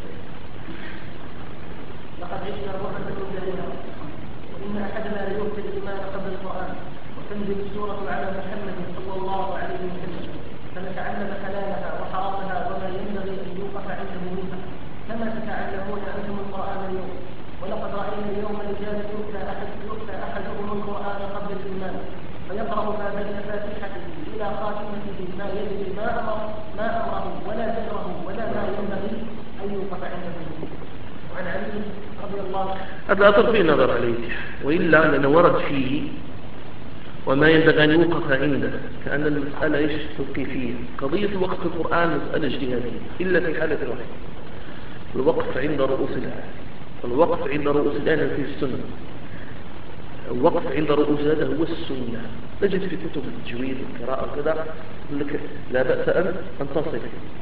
لقد عشنا روحا من جهلنا، وإن أحدنا ليؤتي الإيمان قبل القرآن، وتنزل السورة على محمد صلى الله عليه وسلم، فنتعلم حلالها وحرامها وما ينبغي أن يوقف عنده منها، كما تتعلمون أنتم القرآن اليوم. ولقد رأينا اليوم رجالا يؤتى أحدهم القرآن قبل الإيمان، فيقرأ ما بين فاتحته إلى خاتمته ما يدري ما أمره ولا ذكره ولا ما ينبغي أن يوقف عنده منه. وعن علي رضي الله عنه هذا أثر فيه نظر عليه، وإلا لأنه ورد فيه وما ينبغي أن يوقف عنده، كأن المسألة إيش توقيفية. قضية الوقف في القرآن مسألة اجتهادية إلا في حالة واحدة: الوقف عند رؤوس الآية. الوقف عند رؤوس الآية في السنة. الوقف عند رؤوس هذا هو السنة. تجد في كتب التجويد والقراءة وكذا يقول لك لا بأس أن تصل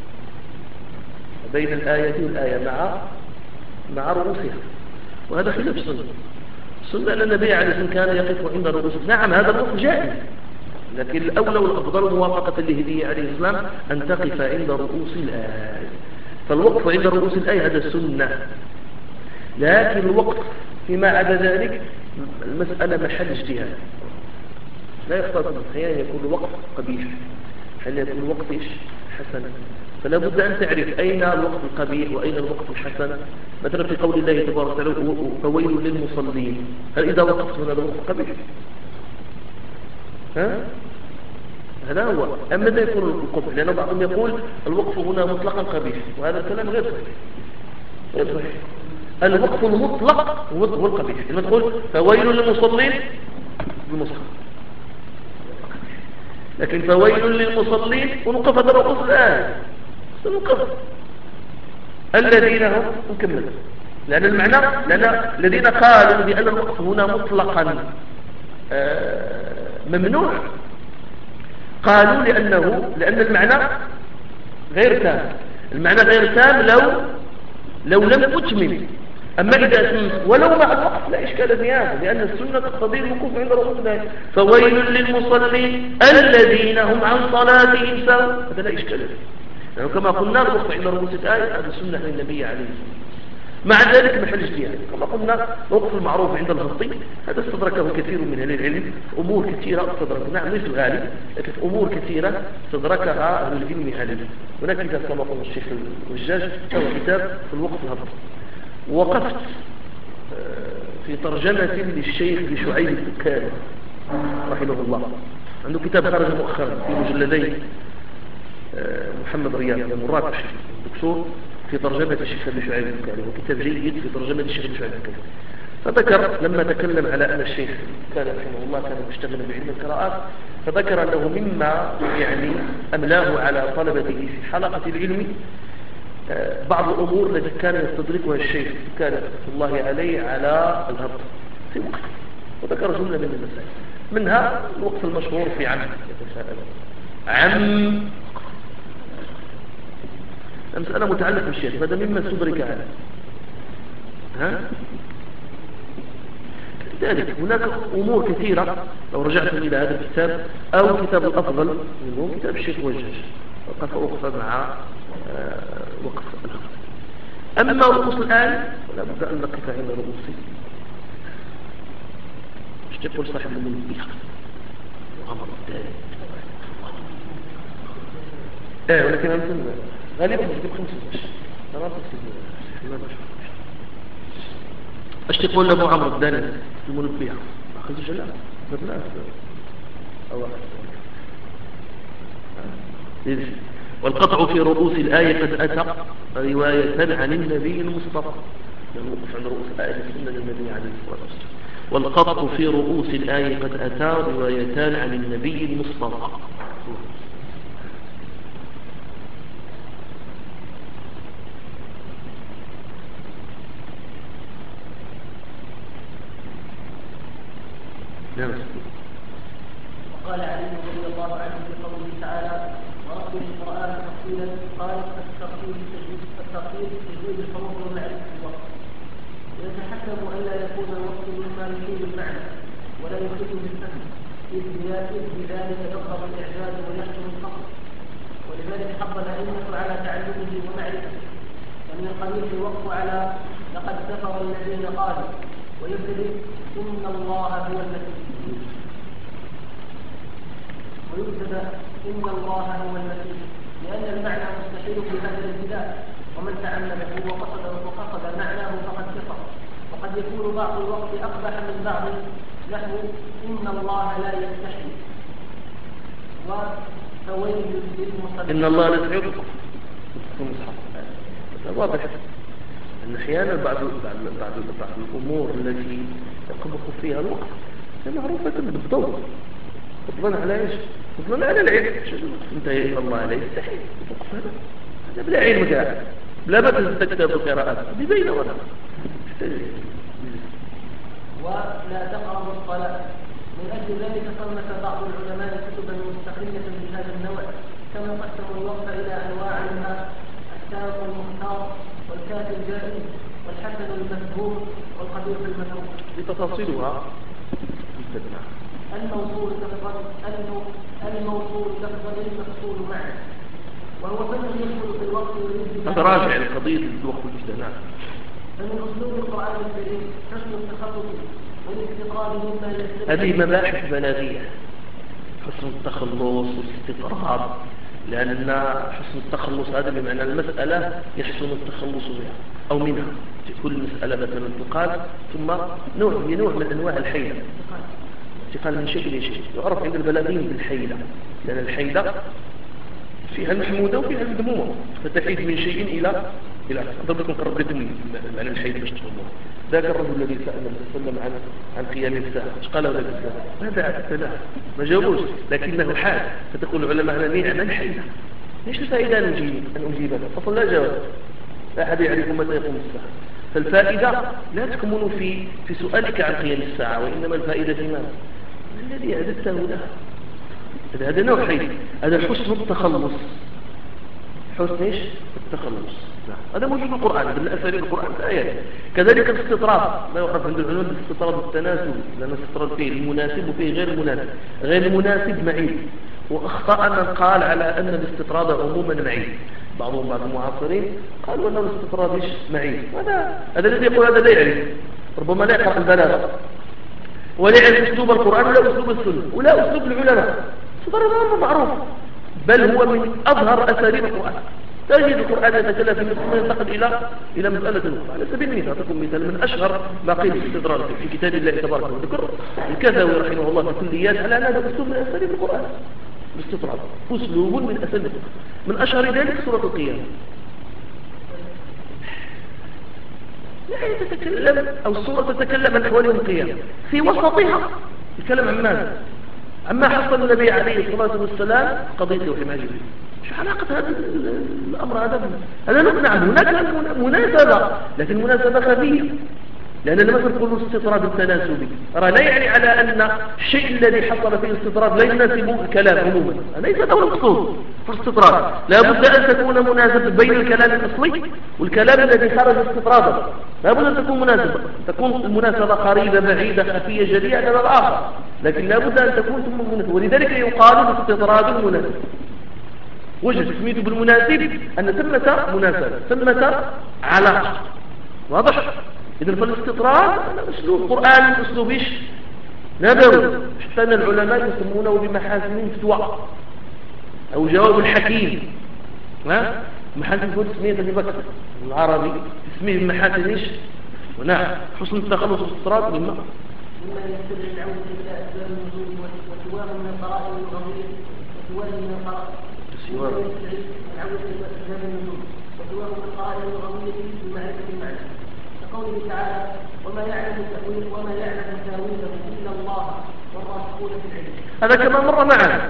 بين الآية والآية مع رؤوسها، وهذا خلاف السنة. السنة أن النبي عليه الصلاة والسلام كان يقف عند رؤوس. نعم هذا الوقف جائز، لكن الأولى والأفضل موافقة لهديه عليه السلام أن تقف عند رؤوس الآية. فالوقف عند رؤوس الآية هذا السنة، لكن الوقف فيما عدا ذلك المسألة محل اجتهاد. لا يقتضي أحيانا يكون الوقف قبيح، أحيانا يكون الوقف حسنا، فلا بد أن تعرف أين الوقف القبيح وأين الوقف الحسن. مثلا في قول الله تبارك وتعالى: فويل للمصلين، هل إذا وقفت هنا الوقف قبيح؟ هذا هو. أما ماذا يكون القبح؟ لأن بعضهم يقول الوقف هنا مطلقا قبيح، وهذا الكلام غير صحيح. يصبح الوقف المطلق هو القبيح. لما تقول فويل للمصلين بالمصحف، لكن فويل للمصلين ونقف هذا رؤوس الآية، نقف الذين هم نكمل، لأن المعنى لأن الذين قالوا بأن الوقف هنا مطلقا ممنوع، قالوا لأن المعنى غير تام. المعنى غير تام لو لم أتمم. أما إذا أتممت ولو مع الوقف لا إشكال في هذا، لأن السنة تقتضي الوقوف عند رؤوس الآية. فويل للمصلين الذين هم عن صلاتهم ساهون، هذا لا إشكال فيه، يعني كما قلنا الوقف عند رؤوس الآية هذا سنة للنبي عليه الصلاة والسلام. مع ذلك محل اجتهاد، كما قلنا الوقف المعروف عند الخطي هذا استدركه كثير من أهل العلم، أمور كثيرة استدرك، نعم ليس الغالب، لكن أمور كثيرة استدركها أهل العلم عليه. هناك كتاب كما قال الشيخ الوجاج هو كتاب في الوقف الهبط. ووقفت في ترجمة للشيخ بشعيب الدكاني رحمه الله، عنده كتاب خرج مؤخرا في مجلدين، محمد رياض المراقش الدكتور في ترجمة الشيخ بشعيب الدكاني، وكتاب جيد في ترجمة الشيخ بشعيب الدكاني. فذكر لما تكلم على أن الشيخ كان رحمه الله كان مشتغلا بعلم القراءات، فذكر أنه مما يعني أملاه على طلبته في حلقة العلم بعض الأمور التي كان يستدركها الشيخ كان رحمه الله عليه على الهبط في وقت، وذكر جملة من المسائل منها الوقت المشهور في عم يتساءل عم، المسألة متعلقة بالشيخ، هذا مما استدرك عليه. لذلك هناك أمور كثيرة لو رجعتم إلى هذا الكتاب أو كتاب الأفضل منه كتاب الشيخ وجاج وقف مع وقف الهبط. أما رؤوس الآن ولا بد أن نقف عند رؤوسه. مش تقول صاحب المنبه وعمر الثاني ولكن أنتم غالبا مش تبقى 15 أنا أرسل ايش تقول لابو عمرو الداني المنبه اخذ جلال بدنا او والقطع في رؤوس الآية قد أتى رواية عن النبي المصطفى، نوقف عند رؤوس الآية السنة للنبي عليه الصلاة والسلام. والقطع في رؤوس الآية قد أتى روايتان عن النبي المصطفى. وقال علي رضي الله عنه في قوله تعالى ورتل القرآن تفصيلا، قال التفصيل تجويد الحروف والمعرفة في الوقت، ويتحكم ألا يكون الوقت مما يفيد المعنى ولا يفيد بالفهم، إذ بذلك يظهر الإعجاز ويحصل الفصل، ولذلك حض الأئمة على تعلمه ومعرفته. فمن القبيح الوقف على لقد كفر الذين قالوا، ويبتدئ إن الله هو المسيح، ويبتدأ إن الله هو المسيح، لأن المعنى مستحيل في هذا الابتداء، ومن تعمده وقصد معناه فقد كفر. وقد يكون بعض الوقت أقبح من بعض، نحو إن الله لا يستحي، وفويل للمصلين إن الله لا يستحي. واضح أن أحيانا بعض الأمور التي يقبح فيها الوقت معروفة بالضبط، فضلا على ايش؟ فضلا على العلم. انت يا الله عليه يستحيل هذا بلا علم قاعد بلا بد تكتب القراءات ببين وضع. ولا تقربوا الصلاة. من أجل ذلك صنف بعض العلماء كتبا مستقلة بهذا النوع، كما قسموا الوقت إلى أنواع منها التام والمختار والكافي الجائز والحسن المفهوم والقبيح المفهوم بتفاصيلها. الموصول لفظا المقصود معه، وهو فن يدخل في الوقت ويجب هذا راجع لقضية الوقت والاجتهاد. فمن أسلوب القرآن الكريم حسن التخلص والاستقرار مما يستدعي. هذه مباحث بلاغية، حسن التخلص والاستقرار، لأن حسن التخلص هذا بمعنى المسألة يحسن التخلص بها أو منها. في كل مسألة مثلا تقال ثم نوع من أنواع الحيلة، انتقال من شيء لشيء، يعرف عند البلاغيين بالحيلة، لأن الحيلة فيها المحمودة وفيها المذمومة، فتحيد من شيء بالعكس أضرب لكم قرب لكم معنى الحيث باش تفهموه. ذاك الرجل الذي سأل النبي صلى الله عليه وسلم عن قيام الساعة ايش قال له الإسلام؟ ماذا أتت له؟ ما جاوبوش، لكنه حال. فتقول العلماء هنا نعم الحيلة. ليش الفائدة أن أجيب له؟ أصلا لا جواب، لا أحد يعرف متى يقوم الساعة. فالفائدة لا تكمن في سؤالك عن قيام الساعة، وإنما الفائدة في ماذا؟ ما الذي أعددته له؟ هذا نوع حيث، هذا حسن التخلص. حسن ايش؟ التخلص. نعم. هذا موجود في القرآن، من أساليب القرآن الآيات. كذلك الاستطراد، ما يعرف عند العلماء بالاستطراد التناسبي، لأن الاستطراد فيه المناسب وفيه غير المناسب. غير المناسب معيب، وأخطأ من قال على أن الاستطراد عموما معيب. بعض المعاصرين قالوا أن الاستطراد ايش؟ معيب. هذا الذي يقول هذا لا يعرف، ربما لا يقرأ البلاغة ولا يعرف أسلوب القرآن ولا أسلوب السنة ولا أسلوب العلماء. الاستطراد أمر معروف، بل هو من أظهر أساليب القرآن. تجد القرآن يتكلم في ثم ينتقل إلى مسألة أخرى. على سبيل المثال أعطيكم مثال من أشهر ما قيل في الاستدراج في كتاب الله تبارك وتعالى. الكذوي رحمه الله في كليات على أن هذا أسلوب من أساليب القرآن. الاستطراد أسلوب من أساليب القرآن. من أشهر ذلك سورة القيامة. لا تتكلم أو السورة تتكلم عن أحوال القيامة، في وسطها يتكلم عن ماذا؟ عما حصل النبي عليه الصلاة والسلام قضيته وحماية جبريل. شو علاقة هذا الأمر هذا نقنع هناك مناسبة، لكن مناسبة خفية. لأن لما تقول الاستطراد التناسبي لا يعني على أن الشيء الذي حصل فيه الاستطراد لا يناسب الكلام عموما، ليس هذا المقصود في الاستطراد. لا بد أن تكون مناسبة بين الكلام الأصلي والكلام الذي خرج استطرادا. لا بد أن تكون مناسبة، تكون المناسبة قريبة بعيدة خفية جلية على الآخر، لكن لا بد أن تكون مناسبة. ولذلك يقال الاستطراد المناسب. وجد تسميته بالمناسب أن ثمة مناسبة، ثمة علاقة. واضح؟ إذن فالاستطراد أسلوب قرآن، أسلوب إيش؟ نبوي. حتى أن العلماء يسمونه بمحاسن الفتوى أو جواب الحكيم. محاسن الفتوى تسمية أبي بكر العربي تسميه بمحاسن إيش؟ ونعم حسن التخلص والاستطراد مما يستدعي العودة إلى أسباب النزول وسواه من القرائن الغضية وسواه من القرائن العودة إلى أسباب النزول وسواه من القرائن الغضية في معرفة المعنى. قوله تعالى وما يعلم تاويله إلا الله والراسخون في العلم. هذا كما مر معنا.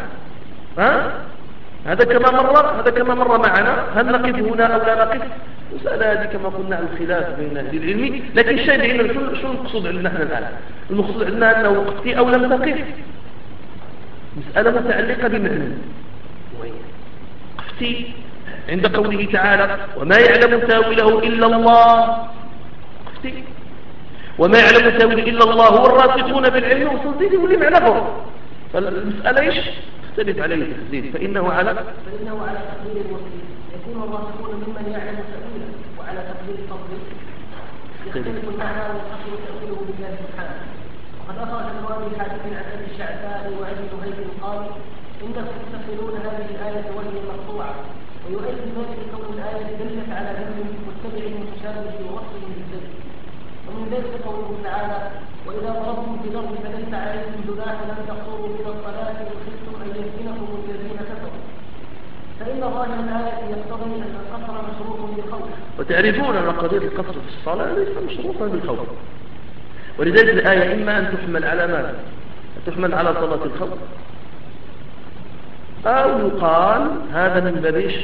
هذا كما مر معنا. هل نقف هنا أو لا نقف؟ مسألة هذه كما قلنا عن الخلاف بين أهل العلم، لكن الشيء عندنا شو المقصود عندنا احنا الآن؟ المقصود عندنا أنه وقفتي أو لم تقف، مسألة متعلقة بمعنى. وقفتي عند قوله تعالى وما يعلم تاويله إلا الله، وما يعلم تاويله إلا الله والراسخون بالعلم وصديده ولي معنى فوق. فالمسألة إيش؟ تختلف عليه التحديد، فإنه على تقدير الوكيل يكون الراسخون ممن يعلم تأويله، وعلى تقدير الفضل يختلف المعنى ويحصل تأويله بالله سبحانه. وقد أخرج الوالي حديث عن أبي الشعثاء وأبي زهير قال إنكم تفسرون هذه الآية وهي مقطوعة، ويؤيد ذلك كون الآية دلت على علم متبع متشابه ووصف بالزيت. ومن ذلك قوله تعالى وإذا ضربتم في الأرض فليس عليكم جناح أن تقصروا من الصلاة إن خفتم أن يفتنكم الذين كفروا، فإن ظاهر الآية يقتضي أن القصر مشروط بالخوف. وتعرفون أن قضية القصر في الصلاة ليس مشروطا بالخوف، ولذلك الآية إما أن تحمل على ماذا؟ تحمل على صلاة الخوف، أو يقال هذا من باب إيش؟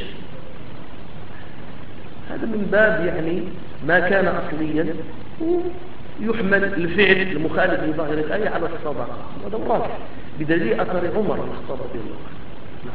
هذا من باب يعني ما كان أصليا يحمل الفعل المخالف لظاهر الآية على الصدقة. هذا الراجح بدليل أثر عمر بن الخطاب رضي الله عنه،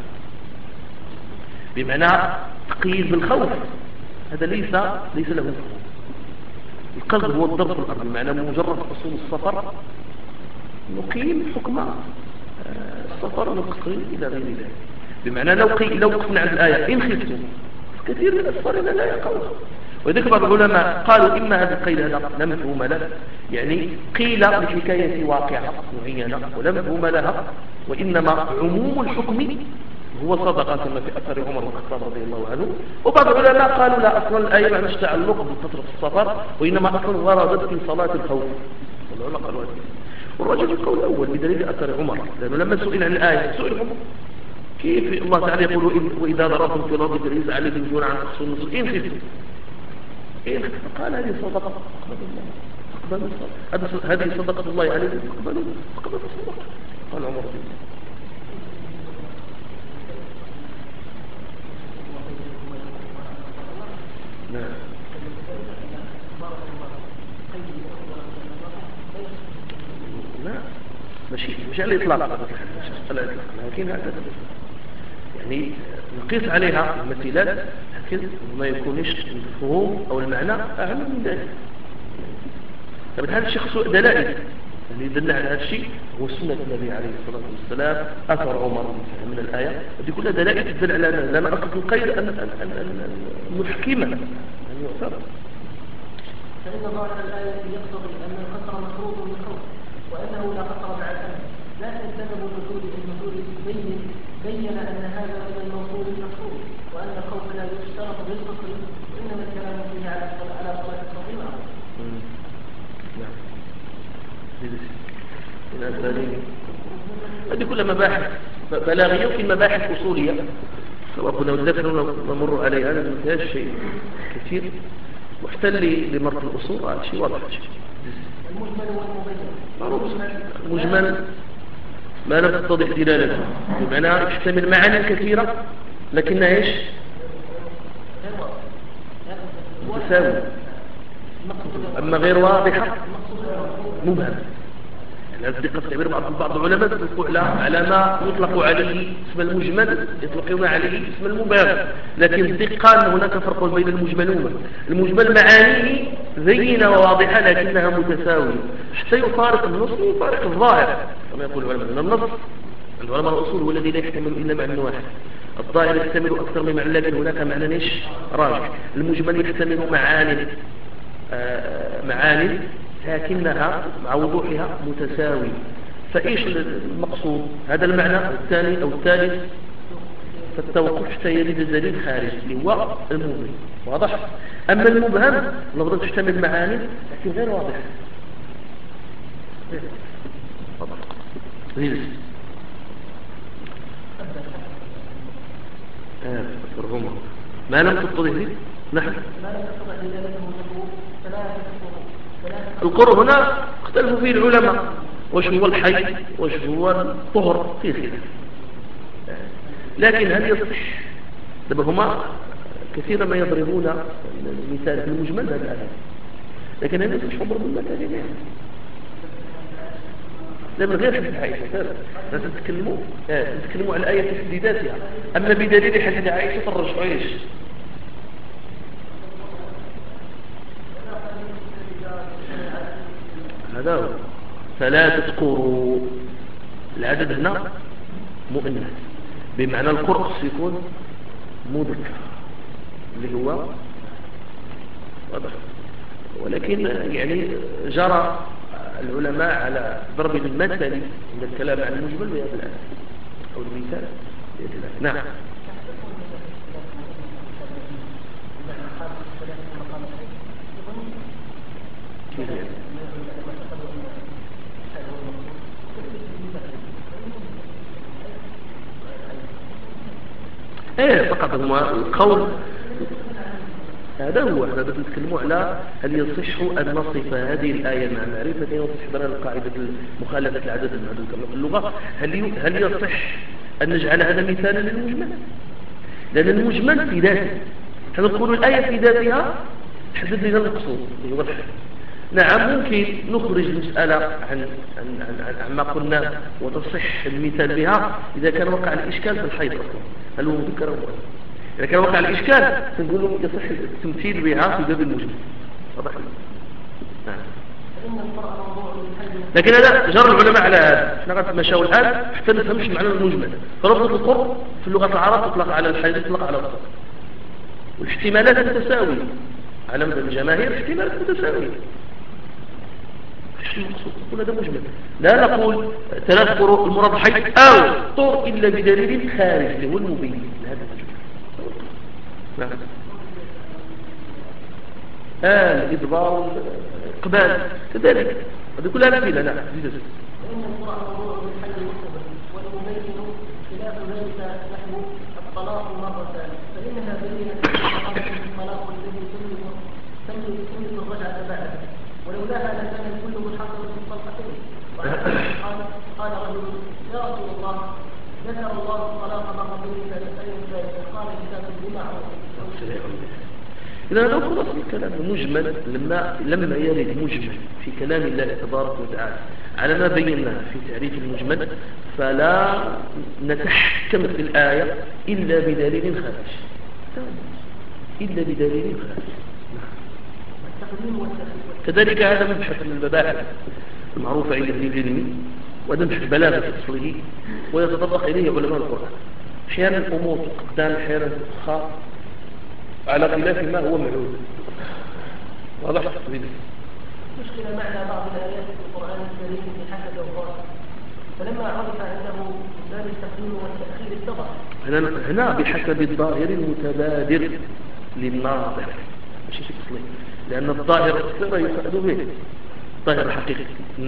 بمعنى تقييد بالخوف هذا ليس له حكم. القلب هو الضرب في الأرض، بمعنى مجرد حصول السفر نقيم حكم السفر والقصر إلى غير ذلك. بمعنى لو قفنا عند الآية إن خفتم، كثير من الأسفارنا لا يقعون. وذلك بعض العلماء قالوا إما هذا القيد هذا لا مفهوم له، يعني قيل لحكاية واقعة معينة ولا مفهوم لها، وإنما عموم الحكم هو صدقة كما في أثر عمر بن الخطاب رضي الله عنه. وبعض العلماء قالوا لا، أصلا الآية ما لهاش تعلق بفترة السفر، وإنما أصلا وردت في صلاة الخوف. والعلماء قالوا هذا، والرجل القول الأول بدليل أثر عمر، لأنه لما سئل عن الآية سئل عمر كيف الله تعالى يقول وإذا ضربتم في الأرض فليس عليكم جناح أن تقصروا النصف إن خفتم، فقال هذه صدقة اقبلوا هذه صدقة الله عليكم اقبلوا الصدقة. قال عمر بن نعم لا مش على الإطلاق لكن هذا يعني نقيس عليها المثيلات لكن ما يكونش الفهوم أو المعنى أعلى من ذلك. طبعا هذا الشيء دلائل اللي يدل على هذا الشيء هو سنة النبي عليه الصلاة والسلام، أثر عمر من الآية، هذه كلها دلائل تدل على لأن أصل القيد محكمة أن يعتبر. فإن ظاهر الآية يقتضي أن القصر مفروض بالخوف وأنه لا قصر مع الأمل، لكن سبب النزول بين أن هذا من الموصول المفروض وأن الخوف لا يشترط بالقصر وإنما الكلام فيه على صلاة الصبح المعروف. نعم. هذه كلها مباحث بلاغية وفي مباحث أصولية سواء كنا نمر عليها هذا ما فيهاش شيء كثير محتل لمرض الأصول. هذا شيء واضح. المجمل ما لم تتضح دلالته بمعنى يحتمل معاني كثيرة لكنها ايش متساوية، أما غير واضحة مبهم. يعني هذه قد تعبير بعض العلماء تطلق على ما يطلق عليه اسم المجمل يطلقون عليه اسم المبهم، لكن الدقة أن هناك فرق بين المجمل معانيه زينة وواضحة لكنها متساوية حتى يفارق النص ويفارق الظاهر كما يقول العلماء. أن النص عند علماء الأصول هو الذي لا يحتمل إلا معنى واحد، الظاهر يحتمل أكثر من معنى لكن هناك معنى راجح، المجمل يحتمل معاني لكنها مع وضوحها متساوي. فإيش المقصود؟ هذا المعنى الثاني أو الثالث فالتوقف حتى يريد الدليل خارج اللي هو المبهم واضح. أما المبهم لابد تحتمل معاني لكن غير واضحة. واضح ما لم تتضح نحن القرء هنا اختلفوا فيه العلماء وش هو الحي وش هو الطهر في خلاف، لكن هل يصح هما كثيرا ما يضربون المثال في المجمل هذا الآن، لكن هل يصح ضرب المثال يعني لا من غير حديث عائشة لا تتكلموا على الآية في حديثاتها، أما بدليل حديث عائشة فرجوا ايش هذا هو. فلا تذكروا العدد هنا مؤنث بمعنى القرء يكون مذكر اللي هو واضح، ولكن يعني جرى العلماء على ضرب المثل عند الكلام عن المجمل بهذا الآية أو المثال بهذا الآية. نعم فقط هو القول هذا هو. احنا بنتكلموا على هل يصح أن نصف هذه الآية مع معرفة وصح بنا القاعدة مخالفة العدد المعدود كما في اللغة، هل يصح أن نجعل هذا مثالا للمجمل؟ لأن المجمل في ذاته احنا نقول الآية في ذاتها تحدد لنا المقصود اللي هو الحد. نعم ممكن نخرج المسألة عن ما قلنا وتصح المثال بها إذا كان وقع الإشكال في الحيض أصلا هل هو مذكر أو مؤنث. إذا كان وقع الإشكال نقول يصح التمثيل بها في باب المجمل. نعم. لكن هذا جر العلماء على هذا. احنا قد مشاو الآن حتى نفهمش معنى المجمل. فلفظ القرء في اللغة العربية تطلق على الحيض تطلق على القرء، والاحتمالات متساوية على مدى الجماهير، احتمالات متساوية. ايش المقصود؟ نقول هذا مجمل، لا نقول ثلاث قروء المراد حيض أو طهر إلا بدليل خارج اللي هو المبين لهذا المجمل. نعم. الإدبار والإقبال كذلك هذه كلها أمثلة. نعم. وإن القرآن موضوع بالحل والصبر والمبين خلاف ذلك نحو الطلاق مرتان، فإنها بينت الطلاق الذي تم إذا هذا خلاص الكلام المجمل لما يرد مجمل في كلام الله تبارك وتعالى على ما بيناه في تعريف المجمل فلا نتحكم في الآية إلا بدليل خارج، إلا بدليل خارج. كذلك هذا مبحث من المباحث المعروفة عند ابن العلم، وهذا مبحث بلاغة أصله ويتطرق إليه علماء القرآن. أحيانا الأمور قدام أحيانا تؤخر على خلاف ما هو معلوم. واضح تقريبا. مشكلة معنى بعض الآيات في القرآن الكريم بحسب الظاهر، فلما عرف عنده باب التقديم والتأخير اتضح. هنا بحسب الظاهر المتبادر للناظر مش شيء أصلي، لأن الظاهر لا يفعل به ظاهر حقيقي.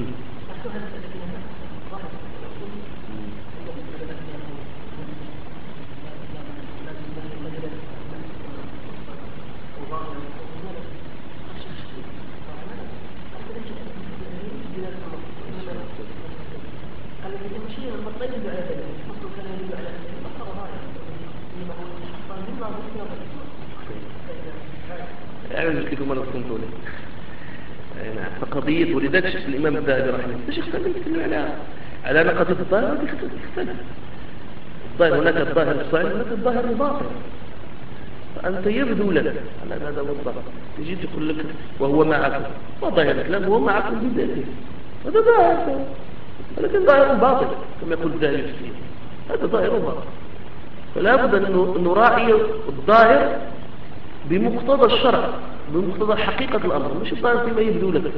أعلم كيف ما نصنتوا لي فقضية ولذلك شخص الإمام الذهبي رحمه الله شخص يتكلم على نقطة الظاهر تختلف. الظاهر هناك الظاهر الصحيح هناك الظاهر الباطل، فأنت يبدو لك على هذا هو الظاهر، تجي تقول لك وهو معكم وظاهر الكلام هو معكم بذاته، هذا ظاهر، ولكن ظاهر باطل كما يقول الذهبي في السير، هذا ظاهر باطل. فلا بد أن نراعي الظاهر بمقتضى الشرع بمقتضى حقيقة الأمر، مش الظاهر فيما يبدو لك.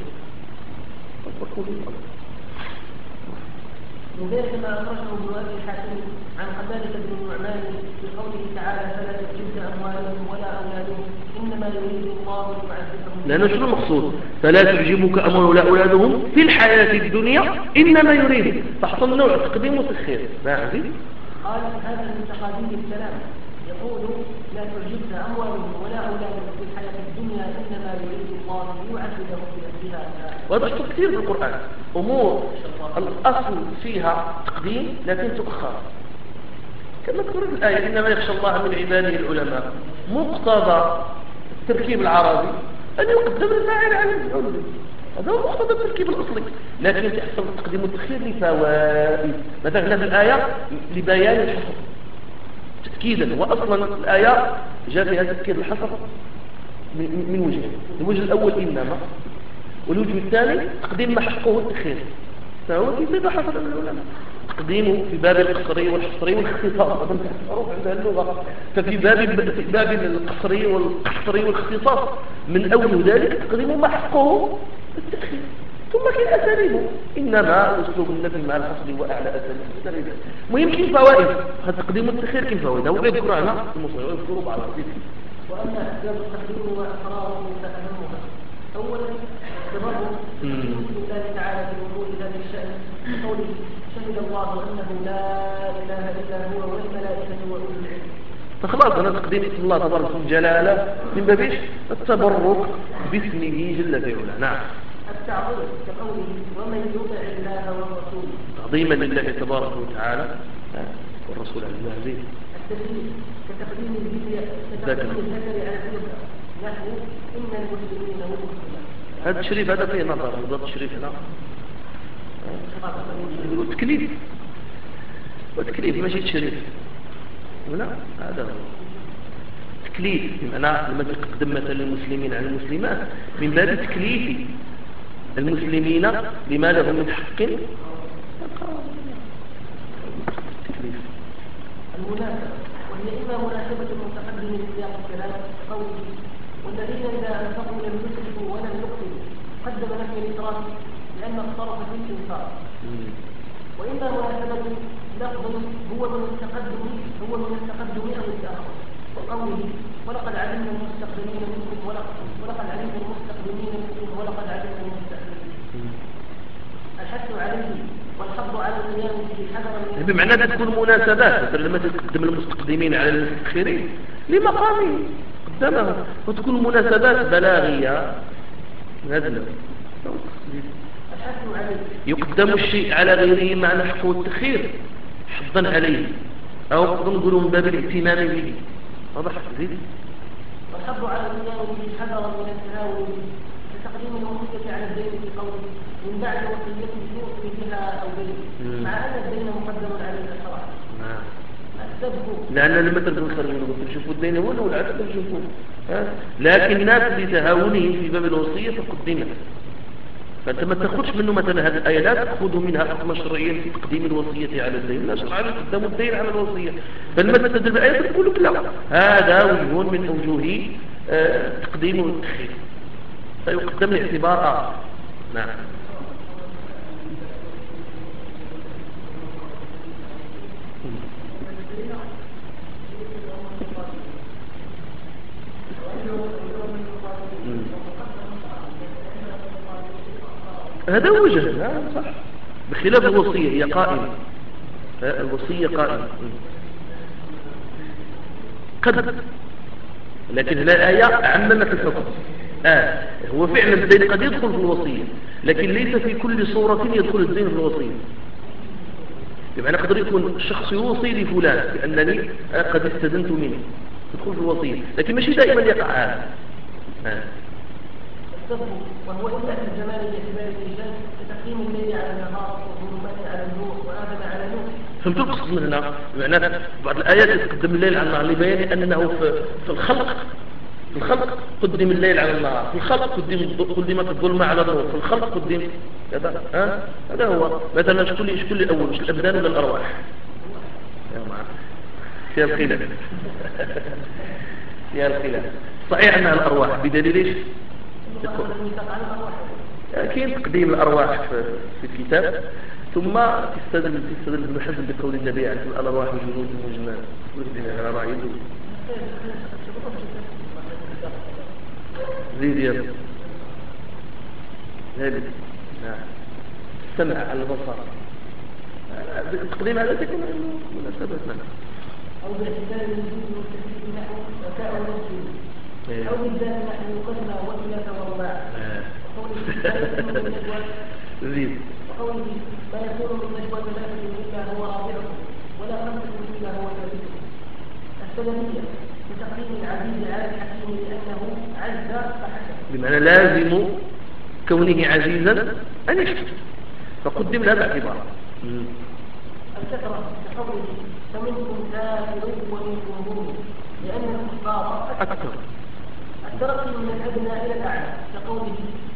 وذلك ما أخرجه ابن أبي حاتم عن قتادة بن النعمان في قوله تعالى فلا تجزك أموالهم ولا أولادهم إنما يريد الله ليعذبهم. لأن شنو المقصود؟ فلا تعجبك أموالهم ولا أولادهم في الحياة الدنيا إنما يريد، فحصل نوع تقديم وتأخير. قال هذا من تقاديم الكلام، يقول لا تعجبك أموالهم ولا أولادهم في الحياة الدنيا إنما يريد الله ليعذبهم بأهلها. وهذا كثير في القرآن، أمور الأصل فيها تقديم لكن تؤخر، كما تقول الآية إنما يخشى الله من عباده العلماء. مقتضى التركيب العربي أن يقدم الفاعل على المفعول، هذا هو مقتضى التركيب الأصلي، لكن تحصل التقديم والتأخير لفوائد. مثلا في الآية لبيان الحصر تأكيدا، وأصلا الآية جاء فيها تأكيد الحصر من وجهين، الوجه الأول إنما، والوجه الثاني تقديم ما حقه التأخير، فهو كيف حصل من العلماء تقديمه في باب القصري والحصري والاختصاص، هذا معروف عند اللغة. ففي باب القصري والاختصاص من أول ذلك تقديم ما حقه التأخير، ثم كاين أساليبه إنما أسلوب النبي مع الحصر وأعلى أساليب. المهم كاين فوائد، هذا تقديم التأخير كاين فوائد، هو يذكر عنها المصنع ويذكر بعض الحديث. وأما أسباب التقديم وأسراره فأهمها أولا اقتراره الله تعالى في وجود ذات الشأن قوله شهد الله أنه لا إله إلا هو والملائكة وأولو العلم. فخلاص أنا تقديم اسم الله تبارك وتعالى من باب التبرك باسمه جل في علاه. نعم. التعظيم كقوله ومن يطع الله والرسول، تعظيما لله تبارك وتعالى والرسول العزيز. التشريف كتقديم الذكر على الأنثى نحو إن المسلمين والمسلمات. هذا التشريف هذا فيه نظر، هذا التشريف هنا تكليف، وتكليف ماشي تشريف. لا هذا هو تكليف، بمعنى لما تقدم مثلا المسلمين على المسلمات من باب تكليف المسلمين بما لهم من حق. المناسبة وهي إما مناسبة المتقدم لسياق الكلام كقوله والذين إذا أنفقوا لم يسرفوا ولم يقتلوا قدم نفي الإسراف لأن الصرف في الإنفاق. وإما مناسبة لفظ هو من التقدم أو التأخر وقوله ولقد علمنا المستقدمين منكم ولقد علمنا المستقدمين منكم ولقد علمنا المستأخرين. الحث عليه والحظ على القيام به حذرا بمعنى تكون مناسبات، مثلا لما تقدم المستقدمين على المستأخرين لمقام قدامه، وتكون مناسبات بلاغية نازلة. يقدم الشيء على غيره مع نحو التخير حظا عليه، أو نقول من باب الاهتمام به. واضح؟ زيد. يستحب على الإمام حذرا من التهاون لتقديم الوصية على الدين في قوله من بعد وصية يوصي بها أو دين، مع أن الدين مقدم عليه شرعا. نعم. السبب لأن المثل بالخير من قلت تشوفوا الدين هو والعكس تشوفوه. لكن الناس لتهاونهم في باب الوصية فقدمت. فأنت ما تأخذش منه مثلا هذه الآية لا تأخذ منها حكم شرعيا في تقديم الوصية على الدين، لا شرعا يقدم الدين على الوصية، بل ما تستدل بالآية تقول لك لا هذا وجه من أوجه تقديم والتأخير فيقدم لاعتبار آخر. نعم. هذا وجه. نعم صح. بخلاف الوصية هي قائمة. الوصية قائمة قد، لكن هنا الآية عممت الحكم. هو فعلا الدين قد يدخل في الوصية، لكن ليس في كل صورة يدخل الدين في الوصية. بمعنى قدر يكون الشخص يوصي لفلان بأنني قد استدنت منه تدخل في الوصية، لكن مش دائما يقع هذا. وهو إلا في الزمان باعتبار الإيجاد لتقديم الليل على النهار والظلمات على النور وآدم على نور. فهمتوا القصد من هنا؟ معناه بعض الآيات تقدم الليل على النهار لبيان أنه في الخلق قدم الليل على النهار، في الخلق قدمت الظلمة على النور، في الخلق قدم هذا هو. مثلا شكون الأول، مش الأبدان ولا الأرواح؟ يا معنا فيها الخلاف. فيها الخلاف. صحيح أنها الأرواح بدليل إيش؟ كاين تقديم الأرواح في الكتاب، ثم تستدل ابن حزم بقول النبي عليه الأرواح وجنود المجنات على رأي زيد يا زيد. نعم. السمع على البصر التقديم على ذلك مناسبة. نعم. أو باعتبار الوجود والتكليف نحو وكاء ونفسه أو بالذات نحن قلنا وثلاثة وارباع. زيد. وقوله ما يكون من نجوى ثلاثة إلا هو رابعهم ولا خمسة إلا هو ثالثهم. السببية بتقديم العزيز على الحكيم لأنه عز فحكم. بمعنى لازم كونه عزيزا أن يحكم، فقدم لها باعتبار. الكثرة كقوله فمنكم كافر ومنكم مؤمن لأن الكفار أكثر. الترقي من الأدنى إلى الأعلى كقوله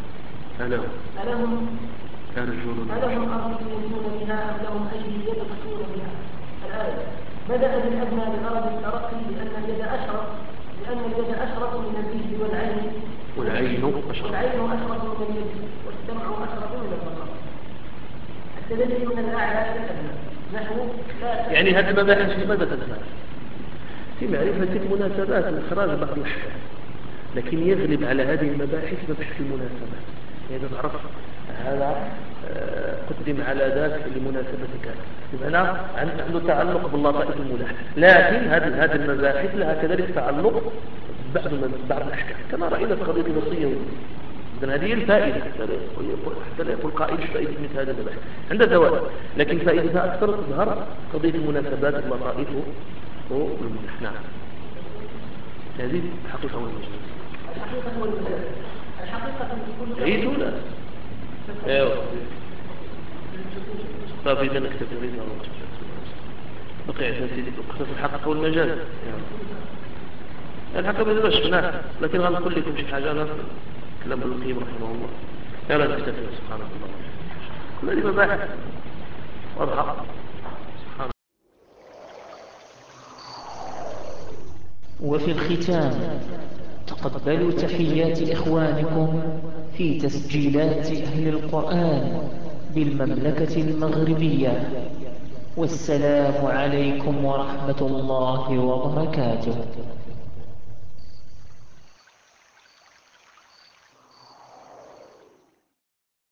ألهم أرجل يمشون بها أم لهم أيدي يبطشون بها. الآية بدأ بالأدنى لغرض الترقي لأن اليد أشرف من الرجل والعين أشرف من اليد والسمع أشرف من البصر. التدلي من الأعلى إلى الأدنى نحو يعني هذا المباحث لماذا تدخل؟ في معرفة المناسبات وإخراج بعض الأحكام، لكن يغلب على هذه المباحث مبحث المناسبات. يعني تعرف هذا قدم على ذاك لمناسبة كذا، بمعنى عنده تعلق باللطائف الملاحة، لكن هذه المباحث لها كذلك تعلق بعض الأحكام كما رأينا في قضية الوصية. إذن هذه الفائدة حتى لا يقول قائل فائدة مثل هذا المباحث عند زوال، لكن فائدتها أكثر تظهر قضية المناسبات واللطائف والملاحة. نعم. هذه الحقيقة والمجال. الحقيقة كل عيد ولا ايوه طيب اذا نكتفي بهذا بقي سيدي في الحقيقة والمجال. الحقيقة بالمشي. نعم. لكن غنقول لكم شي حاجة أنا كلام ابن القيم رحمه الله. يلا نكتفي. سبحان الله. كل هذه مباحث واضحة. وفي الختام تقبلوا تحيات إخوانكم في تسجيلات أهل القرآن بالمملكة المغربية، والسلام عليكم ورحمة الله وبركاته.